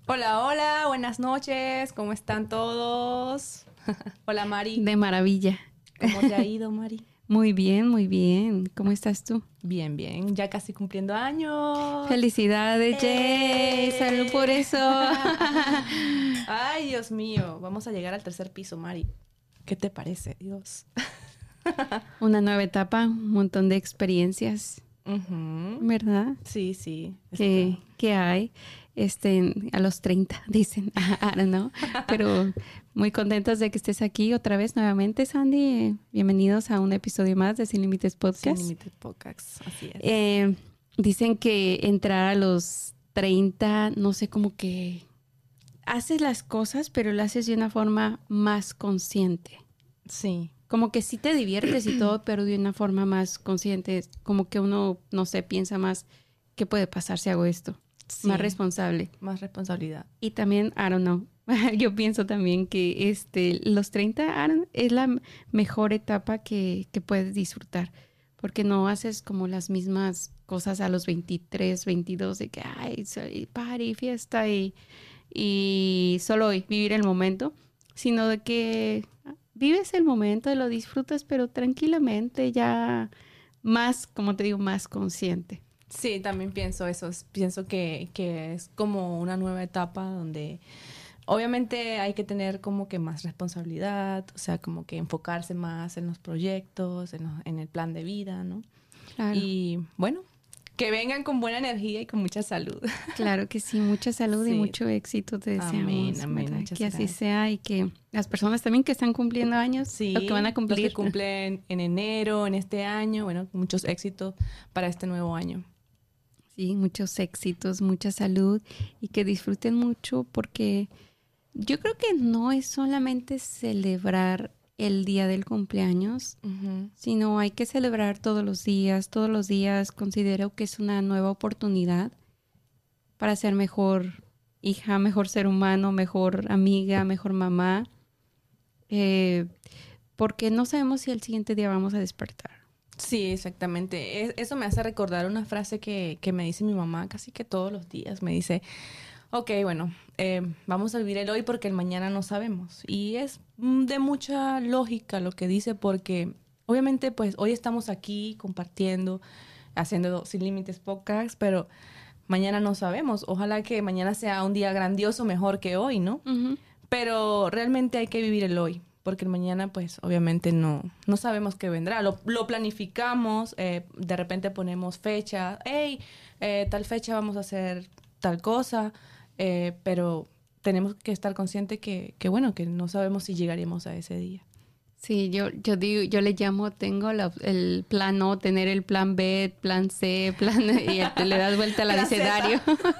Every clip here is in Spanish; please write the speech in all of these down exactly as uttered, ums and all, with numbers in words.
Hola, hola, buenas noches, ¿cómo están todos? Hola, Mari. De maravilla. ¿Cómo te ha ido, Mari? Muy bien, muy bien. ¿Cómo estás tú? Bien, bien, ya casi cumpliendo años. Felicidades, ¡Eh! Jay. Salud por eso. Ay, Dios mío, vamos a llegar al tercer piso, Mari. ¿Qué te parece, Dios? Una nueva etapa, un montón de experiencias, Ujú. ¿verdad? Sí, sí. ¿Qué, está- qué hay? Este, a los treinta, dicen. I don't know. Pero muy contentos de que estés aquí otra vez nuevamente, Sandy. Bienvenidos a un episodio más de Sin Límites Sin Podcast. Límites Podcasts, así es. Eh, dicen que entrar a los treinta, no sé, como que haces las cosas, pero lo haces de una forma más consciente. Sí. Como que sí te diviertes y todo, pero de una forma más consciente. Como que uno, no sé, piensa más, ¿qué puede pasar si hago esto? Sí. Más responsable. Más responsabilidad. Y también, I don't know, yo pienso también que este, los treinta I don't- es la m- mejor etapa que, que puedes disfrutar. Porque no haces como las mismas cosas a los veintitrés, veintidós, de que, ay, soy party, fiesta y, y solo hoy, vivir el momento, sino de que vives el momento, lo disfrutas, pero tranquilamente, ya más, como te digo, más consciente. Sí, también pienso eso. es- Pienso que, que es como una nueva etapa donde obviamente hay que tener como que más responsabilidad, o sea, como que enfocarse más en los proyectos, en, los- en el plan de vida, ¿no? Claro. Y bueno, que vengan con buena energía y con mucha salud. Claro que sí, mucha salud y Sí. mucho éxito te deseamos, Amén, amén, ¿verdad? muchas Que así gracias. sea y que las personas también que están cumpliendo años Sí, o que van a los cumplir. que cumplen en enero, en este año, bueno, muchos éxitos para este nuevo año. Sí, muchos éxitos, mucha salud y que disfruten mucho porque yo creo que no es solamente celebrar el día del cumpleaños, Ujú. sino hay que celebrar todos los días. Todos los días considero que es una nueva oportunidad para ser mejor hija, mejor ser humano, mejor amiga, mejor mamá. Eh, porque no sabemos si el siguiente día vamos a despertar. Sí, exactamente. Es- eso me hace recordar una frase que, que me dice mi mamá casi que todos los días. Me dice, ok, bueno, eh, vamos a vivir el hoy porque el mañana no sabemos. Y es mm, de mucha lógica lo que dice porque obviamente pues hoy estamos aquí compartiendo, haciendo Sin Límites Podcast, pero mañana no sabemos. Ojalá que mañana sea un día grandioso, mejor que hoy, ¿no? Ujú. Pero realmente hay que vivir el hoy, porque el mañana, pues, obviamente no, no sabemos qué vendrá. Lo, lo planificamos, eh, de repente ponemos fecha, hey, eh, tal fecha vamos a hacer tal cosa, eh, pero tenemos que estar conscientes que, que, bueno, que no sabemos si llegaremos a ese día. Sí, yo, yo digo, yo le llamo, tengo la- el plan O, tener el plan B, plan C, plan y te le das vuelta al La abecedario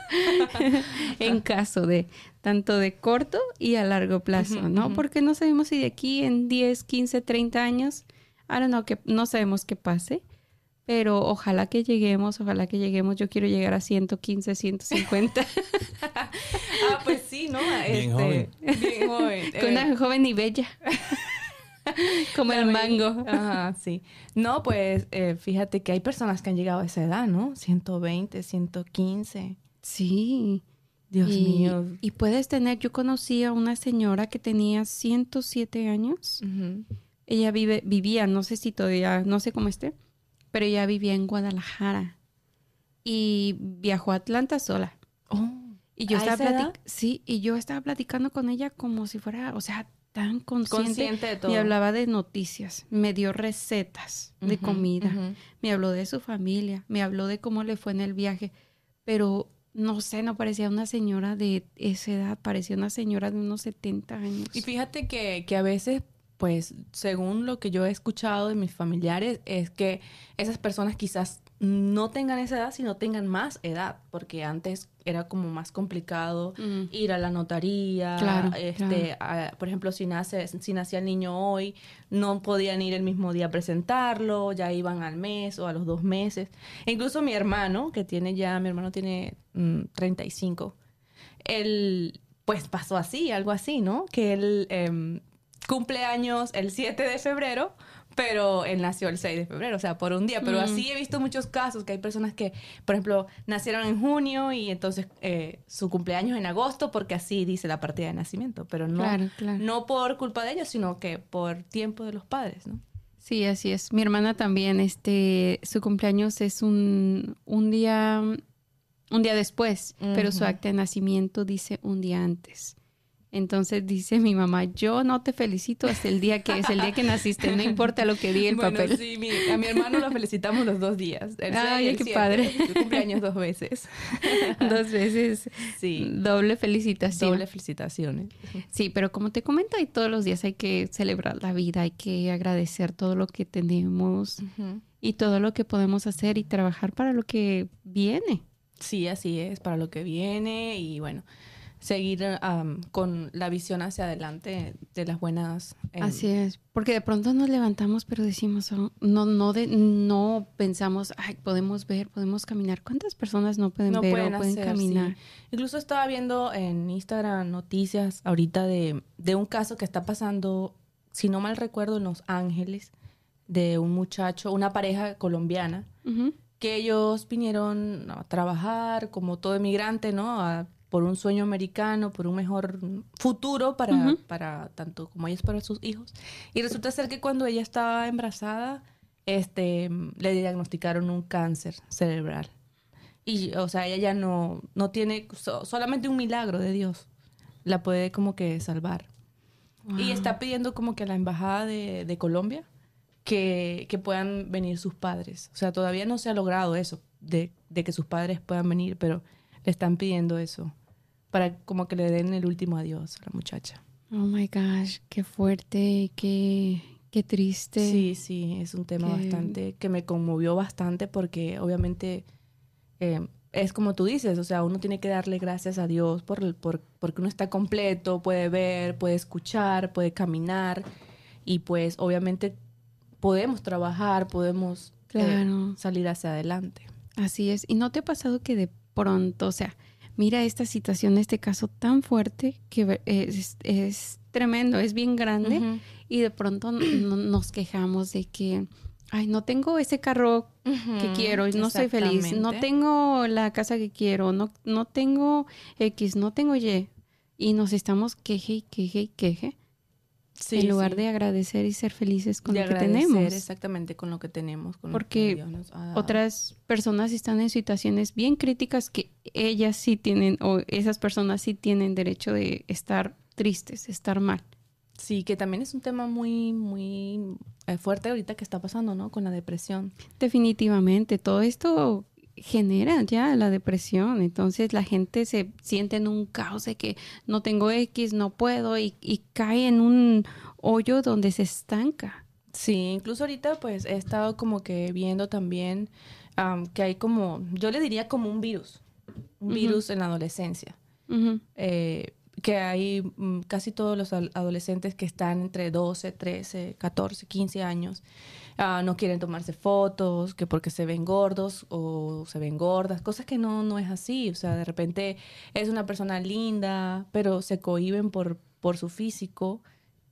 en caso de tanto de corto y a largo plazo, Ujú, ¿no? ujú. Porque no sabemos si de aquí en diez, quince, treinta años, ahora no, que no sabemos qué pase, pero ojalá que lleguemos, ojalá que lleguemos. Yo quiero llegar a ciento quince, ciento cincuenta Ah, pues sí, ¿no? Bien Este, joven. Bien joven. con Eh, una joven y bella, como La el ve- mango. Ajá, sí. No, pues eh, fíjate que hay personas que han llegado a esa edad, ¿no? ciento veinte, ciento quince. Sí. Dios y, mío. y puedes tener, yo conocí a una señora que tenía ciento siete años. Ujú. Ella vive, vivía, no sé si todavía, no sé cómo esté, pero ella vivía en Guadalajara y viajó a Atlanta sola. Oh, Y yo ¿a estaba esa edad? platic- sí, y yo estaba platicando con ella como si fuera, o sea, tan consciente. Consciente de todo. Me hablaba de noticias, me dio recetas de Ujú, comida, ujú. me habló de su familia, me habló de cómo le fue en el viaje, pero no sé, no parecía una señora de esa edad, parecía una señora de unos setenta años. Y fíjate que, que a veces, pues, según lo que yo he escuchado de mis familiares, es que esas personas quizás no tengan esa edad, sino tengan más edad, porque antes era como más complicado Mm. ir a la notaría, Claro, este, a- por ejemplo, si nace, si nacía el niño hoy, no podían ir el mismo día a presentarlo, ya iban al mes o a los dos meses. E incluso mi hermano, que tiene ya, mi hermano tiene mm, treinta y cinco, él pues pasó así, algo así, ¿no? Que él em, cumple años el siete de febrero, pero él nació el seis de febrero, o sea, por un día. Pero Mm. así he visto muchos casos que hay personas que, por ejemplo, nacieron en junio y entonces eh, su cumpleaños en agosto porque así dice la partida de nacimiento. Pero no, Claro, claro. no por culpa de ellos, sino que por tiempo de los padres, ¿no? Sí, así es. Mi hermana también, este, su cumpleaños es un, un día, un día después, pero su Ujú. acta de nacimiento dice un día antes. Entonces dice mi mamá, yo no te felicito hasta el día que es el día que naciste, no importa lo que diga el Bueno, papel. sí, mi- a mi hermano lo felicitamos los dos días. El seis Ay, y el qué siete. padre. Su cumpleaños dos veces. Dos veces, Sí. doble felicitación. Doble felicitaciones. Sí, pero como te comento, hay todos los días hay que celebrar la vida, hay que agradecer todo lo que tenemos Ujú. y todo lo que podemos hacer y trabajar para lo que viene. Sí, así es, para lo que viene y bueno, seguir am, con la visión hacia adelante de las buenas. em, Así es, porque de pronto nos levantamos, pero decimos, oh, no, no, de, no pensamos, ay, podemos ver, podemos caminar. ¿Cuántas personas no pueden no ver pueden o pueden hacer, caminar? sí. Incluso estaba viendo en Instagram noticias ahorita de, de un caso que está pasando, si no mal recuerdo, en Los Ángeles, de un muchacho, una pareja colombiana, Ujú. que ellos vinieron a trabajar como todo emigrante, ¿no? A- por un sueño americano, por un mejor futuro para, Ujú. para tanto como ellos para sus hijos. Y resulta ser que cuando ella estaba embarazada, este, le diagnosticaron un cáncer cerebral. Y, o sea, ella ya no, no tiene, so- solamente un milagro de Dios la puede como que salvar. Wow. Y está pidiendo como que a la embajada de, de Colombia que, que puedan venir sus padres. O sea, todavía no se ha logrado eso, de, de que sus padres puedan venir, pero le están pidiendo eso para como que le den el último adiós a la muchacha. Oh my gosh, qué fuerte, qué, qué triste. Sí, sí, es un tema que- bastante que me conmovió bastante porque obviamente eh, es como tú dices, o sea, uno tiene que darle gracias a Dios por, el- por, porque uno está completo, puede ver, puede escuchar, puede caminar y pues obviamente podemos trabajar, podemos eh, Claro. salir hacia adelante. Así es. ¿Y no te ha pasado que de pronto, o sea, mira esta situación, este caso tan fuerte que es, es tremendo, es bien grande Ujú. y de pronto no- nos quejamos de que, ay, no tengo ese carro que Ujú, quiero, no soy feliz, no exactamente. tengo la casa que quiero, no, no tengo X, no tengo Y. Y nos estamos queje y queje y queje Sí, en lugar sí. de agradecer y ser felices con de lo que agradecer tenemos. exactamente con lo que tenemos, con Porque lo que Dios nos ha dado. Otras personas están en situaciones bien críticas que ellas sí tienen, o esas personas sí tienen derecho de estar tristes, estar mal. Sí, que también es un tema muy, muy eh, fuerte ahorita que está pasando, ¿no? Con la depresión. Definitivamente, todo esto genera ya la depresión. Entonces la gente se siente en un caos de que no tengo X, no puedo, y, y cae en un hoyo donde se estanca. Sí, incluso ahorita pues he estado como que viendo también am, que hay como, yo le diría como un virus, un Ujú. virus en la adolescencia. Ujú. Eh, que hay mm, casi todos los al- adolescentes que están entre doce, trece, catorce, quince años, ah, no quieren tomarse fotos, que porque se ven gordos o se ven gordas, cosas que no, no es así. O sea, de repente es una persona linda, pero se cohíben por, por su físico.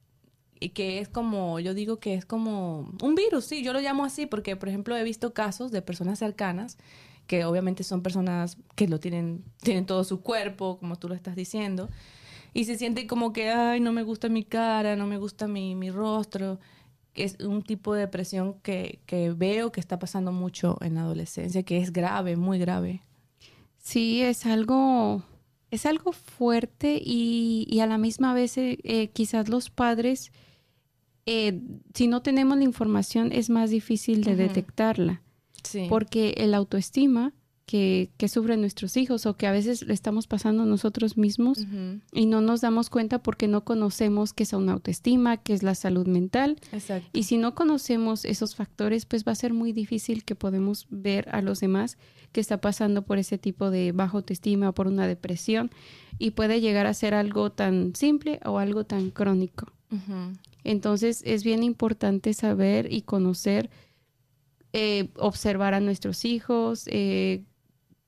Y que es como, yo digo que es como un virus, sí, yo lo llamo así porque, por ejemplo, he visto casos de personas cercanas que obviamente son personas que lo tienen, tienen todo su cuerpo, como tú lo estás diciendo, y se sienten como que, ay, no me gusta mi cara, no me gusta mi, mi rostro. Es un tipo de depresión que, que veo que está pasando mucho en la adolescencia, que es grave, muy grave. Sí, es algo, es algo fuerte y, y a la misma vez eh, eh, quizás los padres, eh, si no tenemos la información, es más difícil de Ujú. detectarla, Sí. porque el autoestima que, que sufren nuestros hijos o que a veces le estamos pasando nosotros mismos Ujú. y no nos damos cuenta porque no conocemos qué es una autoestima, qué es la salud mental. Exacto. Y si no conocemos esos factores, pues va a ser muy difícil que podamos ver a los demás que está pasando por ese tipo de baja autoestima o por una depresión y puede llegar a ser algo tan simple o algo tan crónico. Ujú. Entonces es bien importante saber y conocer, eh, observar a nuestros hijos, eh,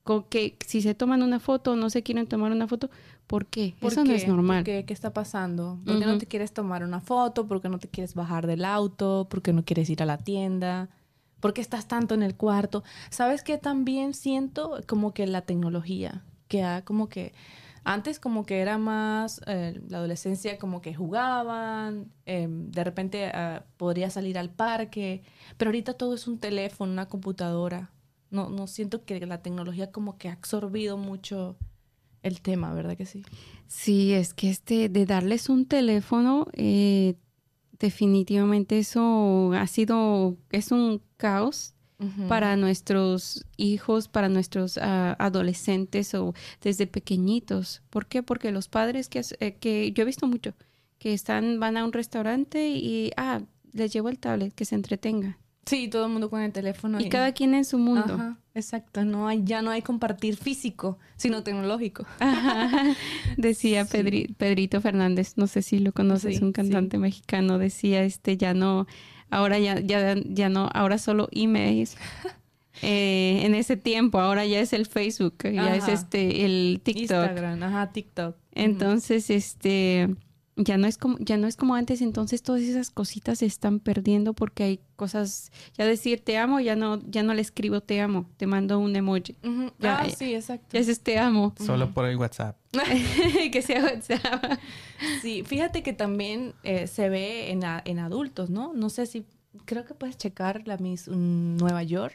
con que si se toman una foto o no se quieren tomar una foto, ¿por qué? ¿Por Eso qué? no es normal. ¿Por qué? ¿Qué está pasando? ¿Por qué Ujú. no te quieres tomar una foto? ¿Por qué no te quieres bajar del auto? ¿Por qué no quieres ir a la tienda? ¿Por qué estás tanto en el cuarto? ¿Sabes qué? También siento como que la tecnología, que ha como que... Antes como que era más, eh, la adolescencia como que jugaban, eh, de repente uh, podría salir al parque, pero ahorita todo es un teléfono, una computadora. No, no siento que la tecnología como que ha absorbido mucho el tema, ¿verdad que sí? Sí, es que este de darles un teléfono, eh, definitivamente eso ha sido, es un caos Uh-huh. para nuestros hijos, para nuestros uh, adolescentes o desde pequeñitos. ¿Por qué? Porque los padres que, eh, que yo he visto mucho, que están, van a un restaurante y, ah, les llevo el tablet, que se entretenga. Sí, todo el mundo con el teléfono. Y, y cada quien en su mundo. Ajá, exacto. No hay, ya no hay compartir físico, sino tecnológico. Ajá. Decía Sí. Pedri, Pedrito Fernández, no sé si lo conoces, Sí, un cantante sí. mexicano, decía, este, ya no, ahora ya, ya, ya no, ahora solo emails. Eh, en ese tiempo, ahora ya es el Facebook, ya Ajá. es este, el TikTok. Instagram, ajá, TikTok. Entonces, uh-huh. este, ya no es como, ya no es como antes, entonces todas esas cositas se están perdiendo porque hay cosas, ya decir te amo, ya no, ya no le escribo te amo, te mando un emoji. Uh-huh. Ya, ah, sí, exacto. Ya es te amo. Solo Uh-huh. por el WhatsApp. Que sea WhatsApp. Sí, fíjate que también eh, se ve en, a, en adultos, ¿no? No sé si, creo que puedes checar la Miss um, Nueva York.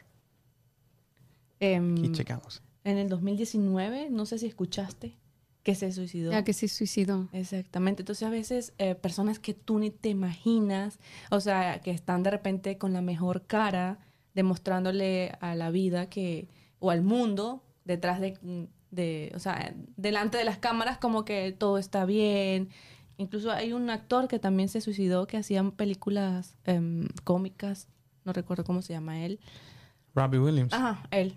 Eh, Y checamos. En el dos mil diecinueve, no sé si escuchaste, que se suicidó. Ya que se suicidó. Exactamente. Entonces, a veces, eh, personas que tú ni te imaginas, o sea, que están de repente con la mejor cara, demostrándole a la vida que, o al mundo, detrás de, de, o sea, delante de las cámaras, como que todo está bien. Incluso hay un actor que también se suicidó, que hacía películas um, cómicas, no recuerdo cómo se llama él. Robbie Williams. Ajá, él.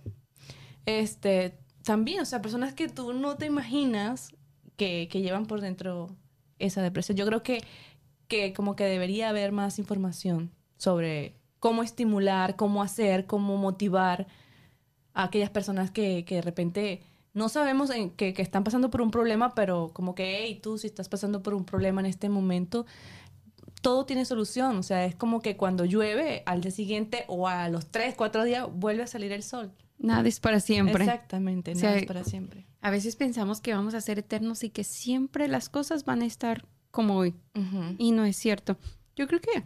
Este, también, o sea, personas que tú no te imaginas que, que llevan por dentro esa depresión. Yo creo que, que como que debería haber más información sobre cómo estimular, cómo hacer, cómo motivar a aquellas personas que, que de repente no sabemos en, que, que están pasando por un problema, pero como que, hey, tú si estás pasando por un problema en este momento, todo tiene solución. O sea, es como que cuando llueve, al día siguiente o a los tres, cuatro días, vuelve a salir el sol. Nada es para siempre. Exactamente, nada o sea, es para siempre. A veces pensamos que vamos a ser eternos y que siempre las cosas van a estar como hoy. Uh-huh. Y no es cierto. Yo creo que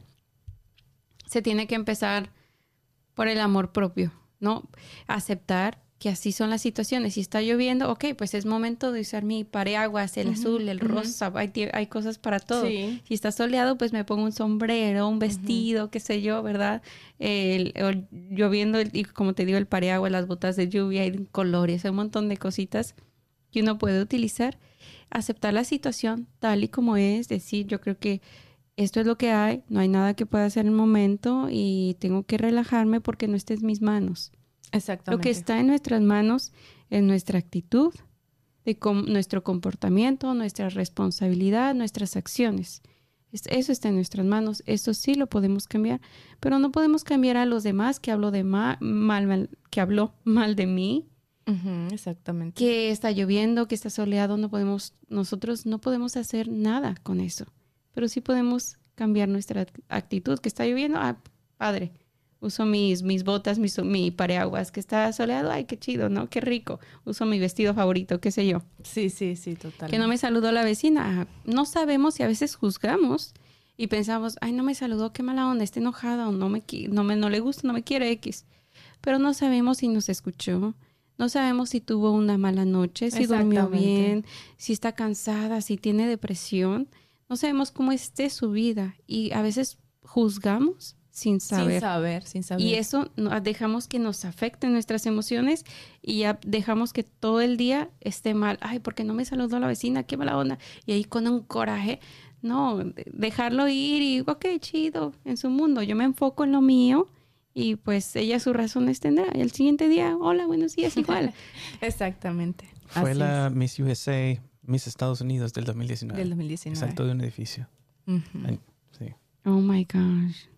se tiene que empezar por el amor propio, ¿no? Aceptar que así son las situaciones. Si está lloviendo, ok, pues es momento de usar mi paraguas, el uh-huh, azul, el uh-huh. rosa, hay, hay cosas para todo. Sí. Si está soleado, pues me pongo un sombrero, un vestido, uh-huh. qué sé yo, ¿verdad? El, el, lloviendo, el, y como te digo, el paraguas, las botas de lluvia, hay colores, hay un montón de cositas que uno puede utilizar. Aceptar la situación tal y como es, decir, yo creo que esto es lo que hay, no hay nada que pueda hacer en el momento y tengo que relajarme porque no está en mis manos. Exactamente. Lo que está en nuestras manos es nuestra actitud, de com- nuestro comportamiento, nuestra responsabilidad, nuestras acciones. Eso está en nuestras manos, eso sí lo podemos cambiar, pero no podemos cambiar a los demás que habló de ma- mal, mal, que habló mal de mí. Uh-huh, exactamente. Que está lloviendo, que está soleado, no podemos, nosotros no podemos hacer nada con eso, pero sí podemos cambiar nuestra actitud. Que está lloviendo, ah, padre. Uso mis, mis botas, mis, mi paraguas. Que está soleado, ay, qué chido, ¿no? Qué rico. Uso mi vestido favorito, qué sé yo. Sí, sí, sí, totalmente. Que no me saludó la vecina. No sabemos y a veces juzgamos y pensamos, ay, no me saludó, qué mala onda, está enojada o no me, no me no le gusta, no me quiere X. Pero no sabemos si nos escuchó. No sabemos si tuvo una mala noche, si durmió bien, si está cansada, si tiene depresión. No sabemos cómo esté su vida y a veces juzgamos sin saber. Sin saber, sin saber. Y eso dejamos que nos afecten nuestras emociones y ya dejamos que todo el día esté mal. Ay, ¿por qué no me saludó la vecina? Qué mala onda. Y ahí con un coraje, no, dejarlo ir y, ok, chido, en su mundo. Yo me enfoco en lo mío y pues ella sus razones tendrá. Y el siguiente día, hola, buenos días, igual. Exactamente. Fue Así la es. Miss U S A, Miss Estados Unidos del dos mil diecinueve. Del dos mil diecinueve. Saltó de un edificio. Uh-huh. Sí. Oh my gosh.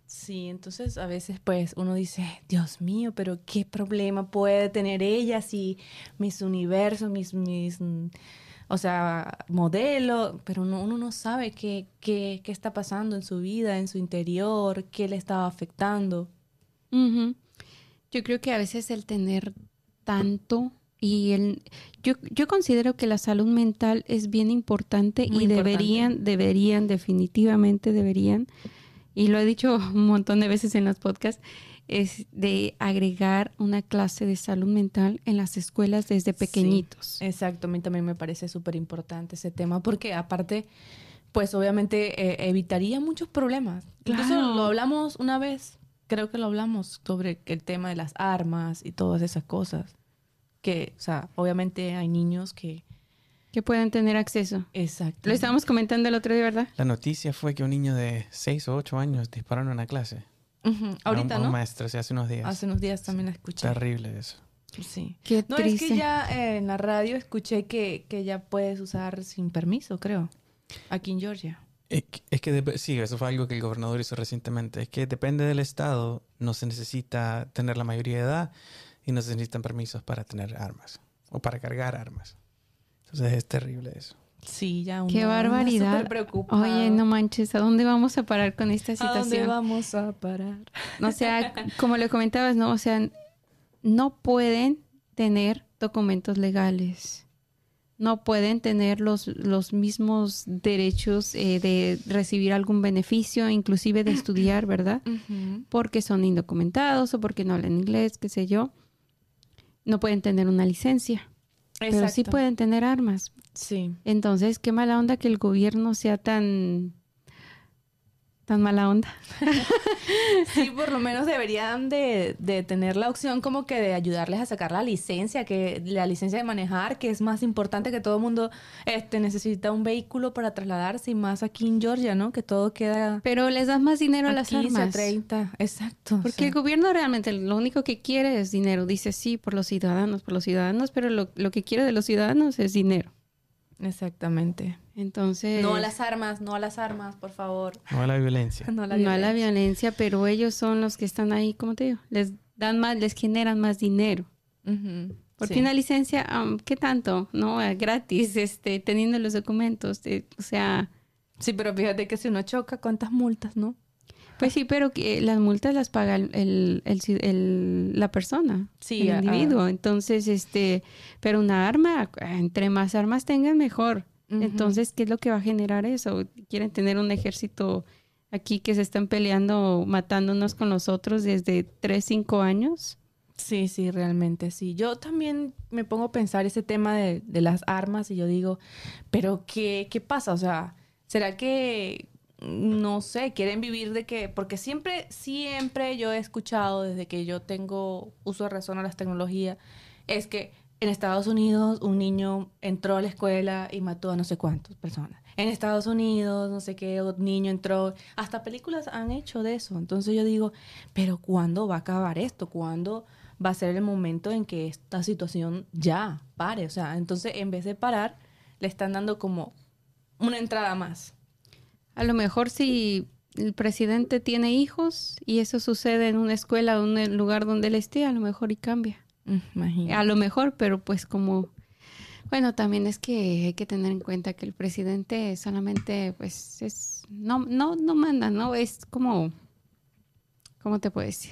Sí, entonces a veces pues uno dice, Dios mío, pero ¿qué problema puede tener ella si mis universos, mis, mis, mm, o sea, modelo, pero uno, uno no sabe qué, qué, qué está pasando en su vida, en su interior, qué le estaba afectando. Ujú. Yo creo que a veces el tener tanto y el yo, yo considero que la salud mental es bien importante Muy y importante. deberían, deberían, definitivamente deberían, y lo he dicho un montón de veces en los podcasts, es de agregar una clase de salud mental en las escuelas desde pequeñitos. Exacto, a mí también me parece súper importante ese tema porque aparte, pues obviamente eh, evitaría muchos problemas. Incluso Claro. lo hablamos una vez, creo que lo hablamos sobre el tema de las armas y todas esas cosas. Que, o sea, obviamente hay niños que... Que puedan tener acceso. Exacto. Lo estábamos comentando el otro día, ¿verdad? La noticia fue que un niño de seis o ocho años disparó en una clase. Ujú. Ahorita, a un, a un ¿no? maestro, o sea, hace unos días. Hace unos días también la escuché. Terrible eso. Sí. Qué No, triste. es que ya eh, en la radio escuché que, que ya puedes usar sin permiso, creo. Aquí en Georgia. Es que, es que dep- sí, eso fue algo que el gobernador hizo recientemente. Es que depende del estado, no se necesita tener la mayoría de edad y no se necesitan permisos para tener armas o para cargar armas. Entonces es terrible eso. Sí, ya uno Qué anda barbaridad. súper preocupado. Oye, no manches, ¿a dónde vamos a parar con esta ¿A dónde situación? vamos a parar? O sea, como le comentabas, ¿no? O sea, no pueden tener documentos legales. No pueden tener los, los mismos derechos eh, de recibir algún beneficio, inclusive de estudiar, ¿verdad? Ujú. Porque son indocumentados o porque no hablan inglés, qué sé yo. No pueden tener una licencia, pero sí Exacto. pueden tener armas. Sí. Entonces, qué mala onda que el gobierno sea tan, tan mala onda. Sí, por lo menos deberían de, de tener la opción como que de ayudarles a sacar la licencia, que la licencia de manejar, que es más importante, que todo el mundo este, necesita un vehículo para trasladarse, y más aquí en Georgia, ¿no? Que todo queda Pero les das más dinero a las quince, armas. treinta. Exacto. o Porque sea, el gobierno realmente lo único que quiere es dinero. Dice sí, por los ciudadanos, por los ciudadanos, pero lo, lo que quiere de los ciudadanos es dinero. Exactamente. Entonces, No a las armas, no a las armas, por favor. No a la violencia. No a la no a la violencia. violencia, pero ellos son los que están ahí, como te digo, les dan más, les generan más dinero. Ujú. Porque Sí. una licencia, um, ¿qué tanto? No, Eh, gratis, este, teniendo los documentos, eh, o sea, Sí, pero fíjate que si uno choca, ¿cuántas multas, no? pues sí, pero que las multas las paga el, el, el ci- el- la persona, Sí, el a- a- individuo. Entonces, este, pero una arma, entre más armas tengan, mejor. Ujú. Entonces, ¿qué es lo que va a generar eso? Quieren tener un ejército aquí que se están peleando, matándonos con los otros desde tres, cinco años. Sí, sí, realmente sí. Yo también me pongo a pensar ese tema de, de las armas y yo digo, pero ¿qué, qué pasa? O sea, ¿será que, no sé, quieren vivir de que, porque siempre, siempre yo he escuchado desde que yo tengo uso de razón a las tecnologías, es que en Estados Unidos un niño entró a la escuela y mató a no sé cuántas personas. En Estados Unidos, no sé qué, un niño entró, hasta películas han hecho de eso. Entonces yo digo, pero ¿cuándo va a acabar esto? ¿Cuándo va a ser el momento en que esta situación ya pare? O sea, entonces en vez de parar, le están dando como una entrada más. A lo mejor si el presidente tiene hijos y eso sucede en una escuela o en un lugar donde él esté, a lo mejor y cambia. Mm, Imagínate. A lo mejor, pero pues como... Bueno, también es que hay que tener en cuenta que el presidente solamente, pues, es... No, no, no manda, ¿no? Es como... ¿Cómo te puedo decir?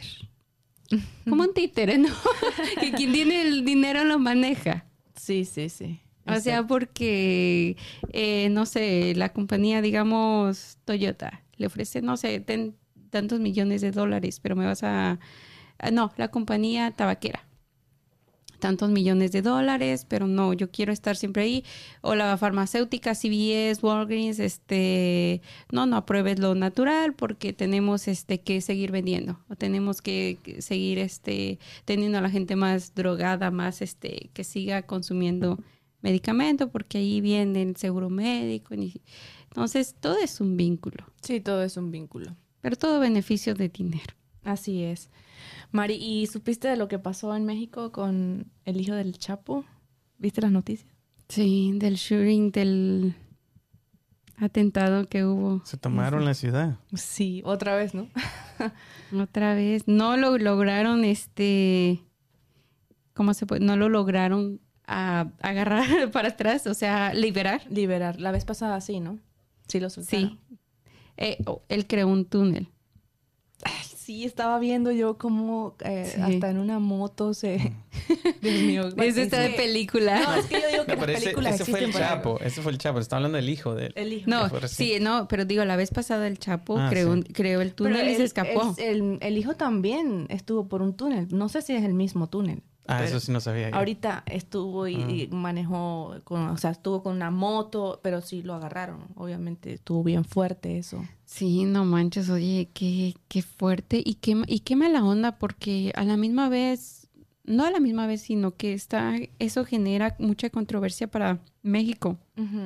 Como un títere, ¿no? Que quien tiene el dinero lo maneja. Sí, sí, sí. O sea, Exacto. porque, eh, no sé, la compañía, digamos, Toyota, le ofrece, no sé, ten tantos millones de dólares, pero me vas a... ah, no, la compañía tabaquera. Tantos millones de dólares, pero no, yo quiero estar siempre ahí. O la farmacéutica, C V S, Walgreens, este, no, no apruebes lo natural porque tenemos este que seguir vendiendo. O tenemos que que seguir este teniendo a la gente más drogada, más este, que siga consumiendo medicamento, porque ahí viene el seguro médico. y- Entonces, todo es un vínculo, Sí, todo es un vínculo. pero todo beneficio de dinero. Así es. Mari, ¿y supiste de lo que pasó en México con el hijo del Chapo? ¿Viste las noticias? Sí, del shooting, del atentado que hubo. Se tomaron la ciudad. Sí, otra vez, ¿no? Otra vez. No lo lograron, este... ¿Cómo se puede? No lo lograron a, agarrar para atrás, o sea, liberar. Liberar. La vez pasada sí, ¿no? Sí lo soltaron. Sí. Eh, oh, él creó un túnel. Ay, sí, estaba viendo yo como eh, Sí. hasta en una moto se... Dios mío. Es esta de que- película. No, es que yo digo que No, pero las ese, películas ese fue el existen por algo. Chapo. Ese fue el Chapo. Está hablando del hijo de él. El hijo. No, que fue recién. sí, no, pero digo, la vez pasada el Chapo Ah, creó, sí. un- creó el túnel Pero y el- se escapó. El, el- el hijo también estuvo por un túnel. No sé si es el mismo túnel. Ah, pero eso sí no sabía yo. Ahorita estuvo y, Ah. y manejó, con, o sea, estuvo con una moto, pero sí lo agarraron. Obviamente estuvo bien fuerte eso. Sí, no manches, oye, qué, qué fuerte y qué, y qué mala onda, porque a la misma vez, no a la misma vez, sino que está, eso genera mucha controversia para México,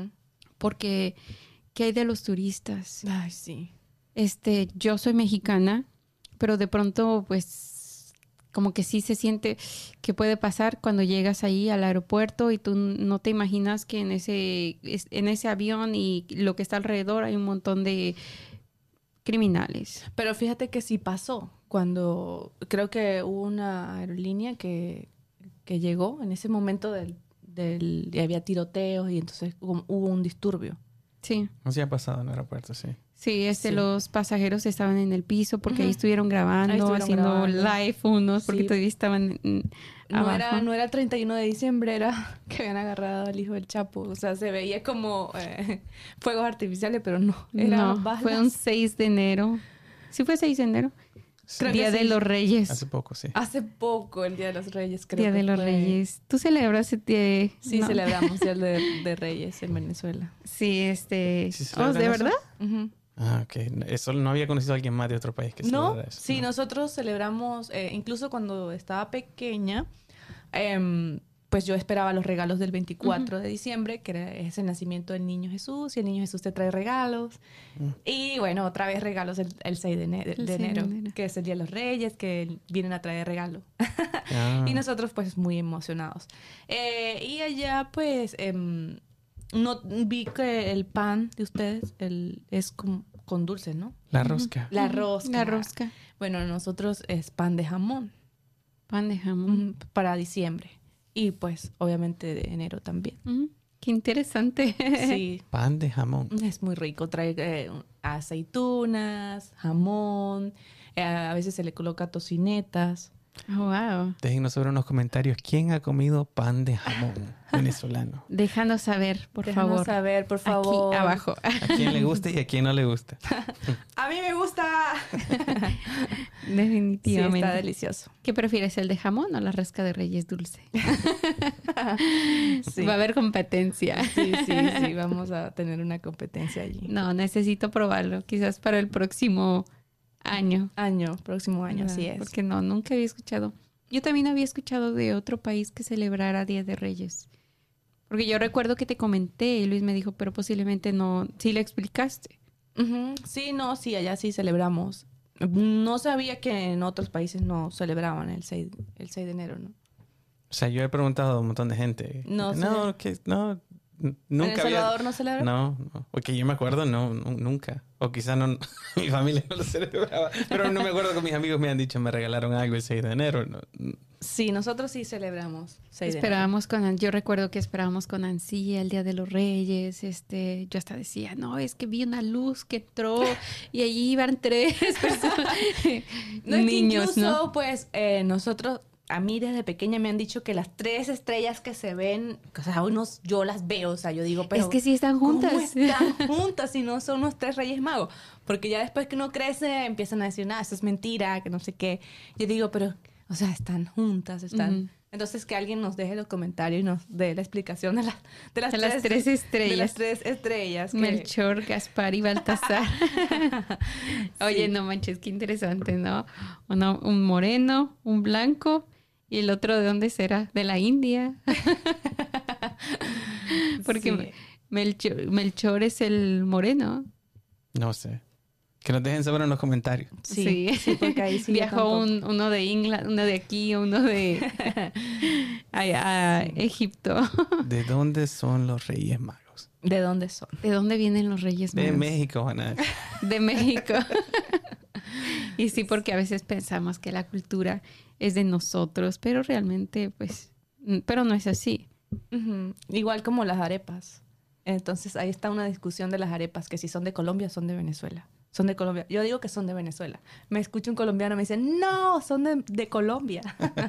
porque ¿qué hay de los turistas? Ay, sí. Este, yo soy mexicana, pero de pronto, pues, como que sí se siente que puede pasar cuando llegas ahí al aeropuerto y tú no te imaginas que en ese, es- en ese avión y lo que está alrededor hay un montón de criminales. Pero fíjate que sí pasó. Cuando creo que hubo una aerolínea que, que llegó en ese momento del, del y había tiroteos y entonces hubo, hubo un disturbio. Sí, Sí ha pasado en el aeropuerto, sí. sí, este, Sí. los pasajeros estaban en el piso porque ahí Ujú. estuvieron grabando, Ahí estuvieron haciendo grabando. live unos, porque Sí. todavía estaban mm, No abajo. era, no era el treinta y uno de diciembre, era que habían agarrado al hijo del Chapo. O sea, se veía como eh, fuegos artificiales, pero no. Era No, balas. fue un seis de enero. ¿Sí fue seis de enero? Sí. Creo que Día de sí. los Reyes. Hace poco, sí. Hace poco, el Día de los Reyes, creo Día que de los fue. Reyes. ¿Tú celebras el día? Sí, no. celebramos el de, de Reyes en Venezuela. Sí, este... ¿Sí oh, celebran ¿de eso? verdad? Ujú. Ah, ok. Eso no había conocido a alguien más de otro país que No, celebrara eso. sí, No. nosotros celebramos, eh, incluso cuando estaba pequeña, em, pues yo esperaba los regalos del veinticuatro de diciembre, que era, es el nacimiento del niño Jesús, y el niño Jesús te trae regalos. Mm. Y bueno, otra vez regalos el, el seis de, ene- de El seis de enero, enero. que es el Día de los Reyes, que vienen a traer regalo. Ah. Y nosotros pues muy emocionados. Eh, y allá pues em, no vi que el pan de ustedes el, es con, con dulce, ¿no? La rosca. La Ujú, rosca. La rosca. Bueno, nosotros es pan de jamón Pan de jamón. mm, para diciembre. Y pues obviamente de enero también. Ujú, qué interesante. Sí, Pan de jamón. es muy rico. Trae eh, aceitunas, jamón, eh, a veces se le coloca tocinetas. Oh, wow. Déjenos sobre unos comentarios quién ha comido pan de jamón venezolano. Déjanos saber, por Déjanos favor. saber, por favor. Aquí abajo. A quién le gusta y a quién no le gusta. A mí me gusta. Sí, Definitivamente. está delicioso. ¿Qué prefieres, el de jamón o la rosca de Reyes dulce? Sí. Va a haber competencia. Sí, sí, sí, vamos a tener una competencia allí. No, necesito probarlo. Quizás para el próximo año. Año, próximo año, así ¿verdad? es. Porque no, nunca había escuchado. Yo también había escuchado de otro país que celebrara Día de Reyes. Porque yo recuerdo que te comenté y Luis me dijo, pero posiblemente no, sí le explicaste. Ujú. Sí, no, sí, allá sí celebramos. No sabía que en otros países no celebraban el seis, el seis de enero, ¿no? O sea, yo he preguntado a un montón de gente. No sé. no, que no, n- nunca ¿En El había. Salvador no celebran? No, no. Porque yo me acuerdo, no, nu- nunca. O quizá no, mi familia no lo celebraba. Pero no me acuerdo que mis amigos me han dicho, me regalaron algo el seis de enero. No, Sí, nosotros sí celebramos seis de enero. Esperábamos con, an- yo recuerdo que esperábamos con ansía el Día de los Reyes. Este, yo hasta decía, no, es que vi una luz que entró y allí iban tres personas. No, es que Niños, incluso, ¿no? pues, eh, nosotros, a mí desde pequeña me han dicho que las tres estrellas que se ven, o sea, unos, yo las veo, o sea, yo digo, pero... Es que sí están ¿cómo juntas. están juntas si no son unos tres reyes magos? Porque ya después que uno crece empiezan a decir, no, eso es mentira, que no sé qué. Yo digo, pero, o sea, están juntas, están... Ujú. Entonces que alguien nos deje los comentarios y nos dé la explicación de, la- de las, De las tres De estrellas. las tres estrellas. que- Melchor, Gaspar y Baltasar. Oye, Sí. no manches, qué interesante, ¿no? Uno, un moreno, un blanco y el otro, ¿de dónde será? De la India. Porque Sí. Melchor, Melchor es el moreno. no sé. Que nos dejen saber en los comentarios. Sí, sí, porque ahí sí yo Viajó tampoco. un, uno de Inglaterra, uno de aquí, uno de a, a Egipto. ¿De dónde son los Reyes Magos? ¿De dónde son? ¿De dónde vienen los Reyes De Magos? México, Juana. De México. Y sí, porque a veces pensamos que la cultura es de nosotros, pero realmente, pues, pero no es así. Uh-huh. Igual como las arepas. Entonces ahí está una discusión de las arepas, que si son de Colombia o son de Venezuela. Son de Colombia. Yo digo que son de Venezuela. Me escucha un colombiano y me dice, no, son de, de Colombia.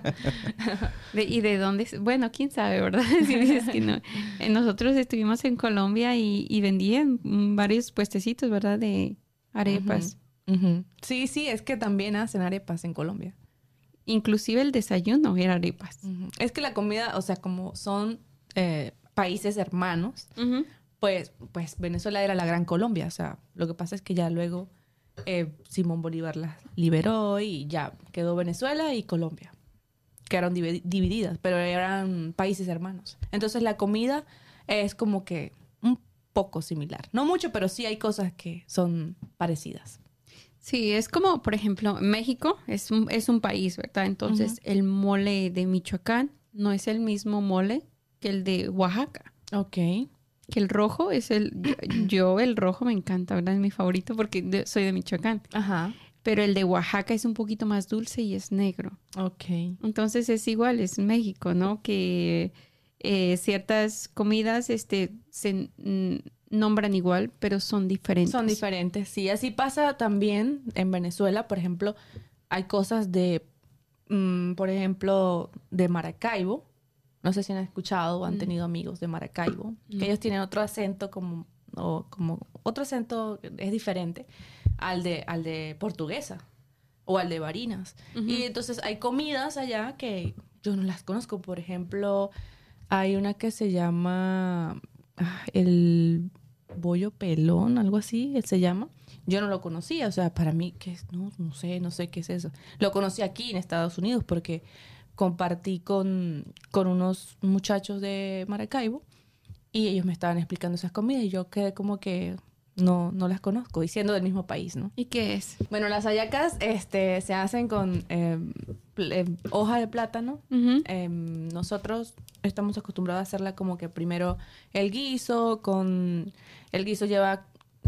de, ¿Y de dónde? Bueno, quién sabe, ¿verdad? Si dices que no. Nosotros estuvimos en Colombia y, y vendían varios puestecitos, ¿verdad? De arepas. Uh-huh. Uh-huh. Sí, sí, es que también hacen arepas en Colombia. Inclusive el desayuno era arepas. Uh-huh. Es que la comida, o sea, como son eh, países hermanos, Uh-huh. pues, pues Venezuela era la Gran Colombia. O sea, lo que pasa es que ya luego eh, Simón Bolívar las liberó y ya quedó Venezuela y Colombia. Quedaron div- divididas, pero eran países hermanos. Entonces la comida es como que un poco similar. No mucho, pero sí hay cosas que son parecidas. Sí, es como, por ejemplo, México es un, es un país, ¿verdad? Entonces, uh-huh. el mole de Michoacán no es el mismo mole que el de Oaxaca. Ok. Que el rojo es el... Yo, yo el rojo me encanta, ¿verdad? Es mi favorito porque de, soy de Michoacán. Ajá. Pero el de Oaxaca es un poquito más dulce y es negro. Ok. Entonces, es igual, es México, ¿no? Que eh, ciertas comidas este, se... Mm, nombran igual, pero son diferentes. Son diferentes, sí. Así pasa también en Venezuela. Por ejemplo, hay cosas de, mmm, por ejemplo, de Maracaibo. No sé si han escuchado o han mm. tenido amigos de Maracaibo. Mm. Que ellos tienen otro acento como, o como... Otro acento es diferente al de, al de Portuguesa o al de Barinas. Uh-huh. Y entonces hay comidas allá que yo no las conozco. Por ejemplo, hay una que se llama... Ah, el... bollo pelón, algo así, él se llama. Yo no lo conocía, o sea, para mí, ¿qué es? No, no sé, no sé qué es eso. Lo conocí aquí en Estados Unidos porque compartí con, con unos muchachos de Maracaibo y ellos me estaban explicando esas comidas y yo quedé como que no, no las conozco, y siendo del mismo país, ¿no? ¿Y qué es? Bueno, las hallacas este, se hacen con eh, eh, hoja de plátano. Uh-huh. Eh, nosotros estamos acostumbrados a hacerla como que primero el guiso, con el guiso lleva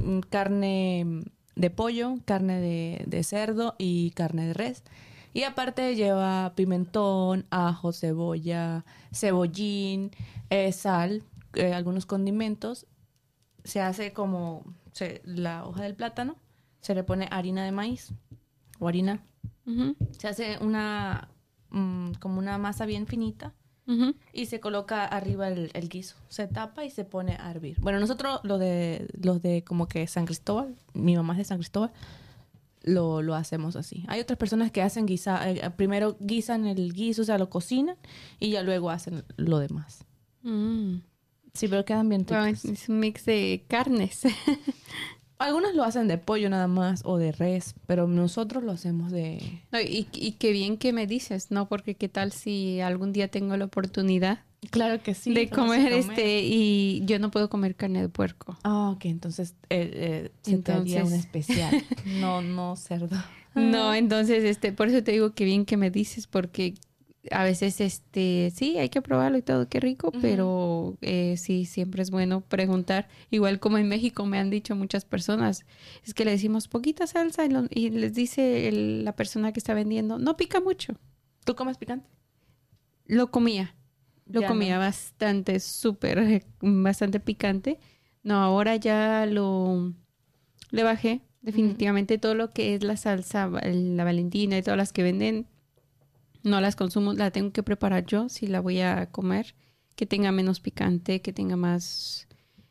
carne de pollo, carne de, de cerdo y carne de res. Y aparte lleva pimentón, ajo, cebolla, cebollín, eh, sal, eh, algunos condimentos. Se hace como se, la hoja del plátano, se le pone harina de maíz o harina. Uh-huh. Se hace una um, como una masa bien finita. Uh-huh. Y se coloca arriba el, el guiso. Se tapa y se pone a hervir. Bueno, nosotros los de, los de como que San Cristóbal, mi mamá es de San Cristóbal, lo, lo hacemos así. Hay otras personas que hacen guisa, eh, primero guisan el guiso, o sea, lo cocinan y ya luego hacen lo demás. Mm. Sí, pero quedan bien ricos. Bueno, es un mix de carnes. Algunos lo hacen de pollo nada más o de res, pero nosotros lo hacemos de... No, y, y qué bien que me dices, ¿no? Porque qué tal si algún día tengo la oportunidad claro que sí, de comer, comer este y yo no puedo comer carne de puerco. Ah, ok, entonces eh, eh, se entonces... te haría un especial, no, no cerdo. No, entonces, este, por eso te digo que bien que me dices, porque a veces, este, sí, hay que probarlo y todo, qué rico, uh-huh. pero eh, sí, siempre es bueno preguntar. Igual como en México me han dicho muchas personas, es que le decimos poquita salsa y, lo, y les dice el, la persona que está vendiendo, no pica mucho. ¿Tú comes picante? Lo comía, lo ya comía no. bastante, súper, bastante picante. No, ahora ya lo, le bajé definitivamente uh-huh. todo lo que es la salsa, la Valentina y todas las que venden. No las consumo, la tengo que preparar yo si la voy a comer, que tenga menos picante, que tenga más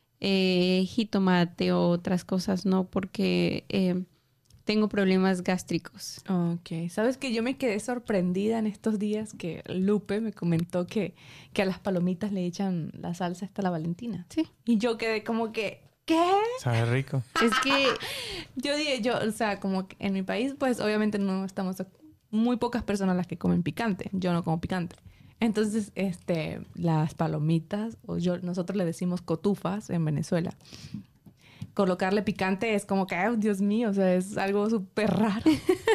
eh, jitomate o otras cosas, no, porque eh, tengo problemas gástricos. Ok, sabes que yo me quedé sorprendida en estos días que Lupe me comentó que, que a las palomitas le echan la salsa hasta la Valentina. Sí. Y yo quedé como que, ¿qué? Sabe rico. Es que yo dije, yo, o sea, como que en mi país, pues obviamente no estamos... muy pocas personas las que comen picante. Yo no como picante. Entonces, este, las palomitas, o yo, nosotros le decimos cotufas en Venezuela. Colocarle picante es como que, ay, Dios mío, o sea, es algo súper raro.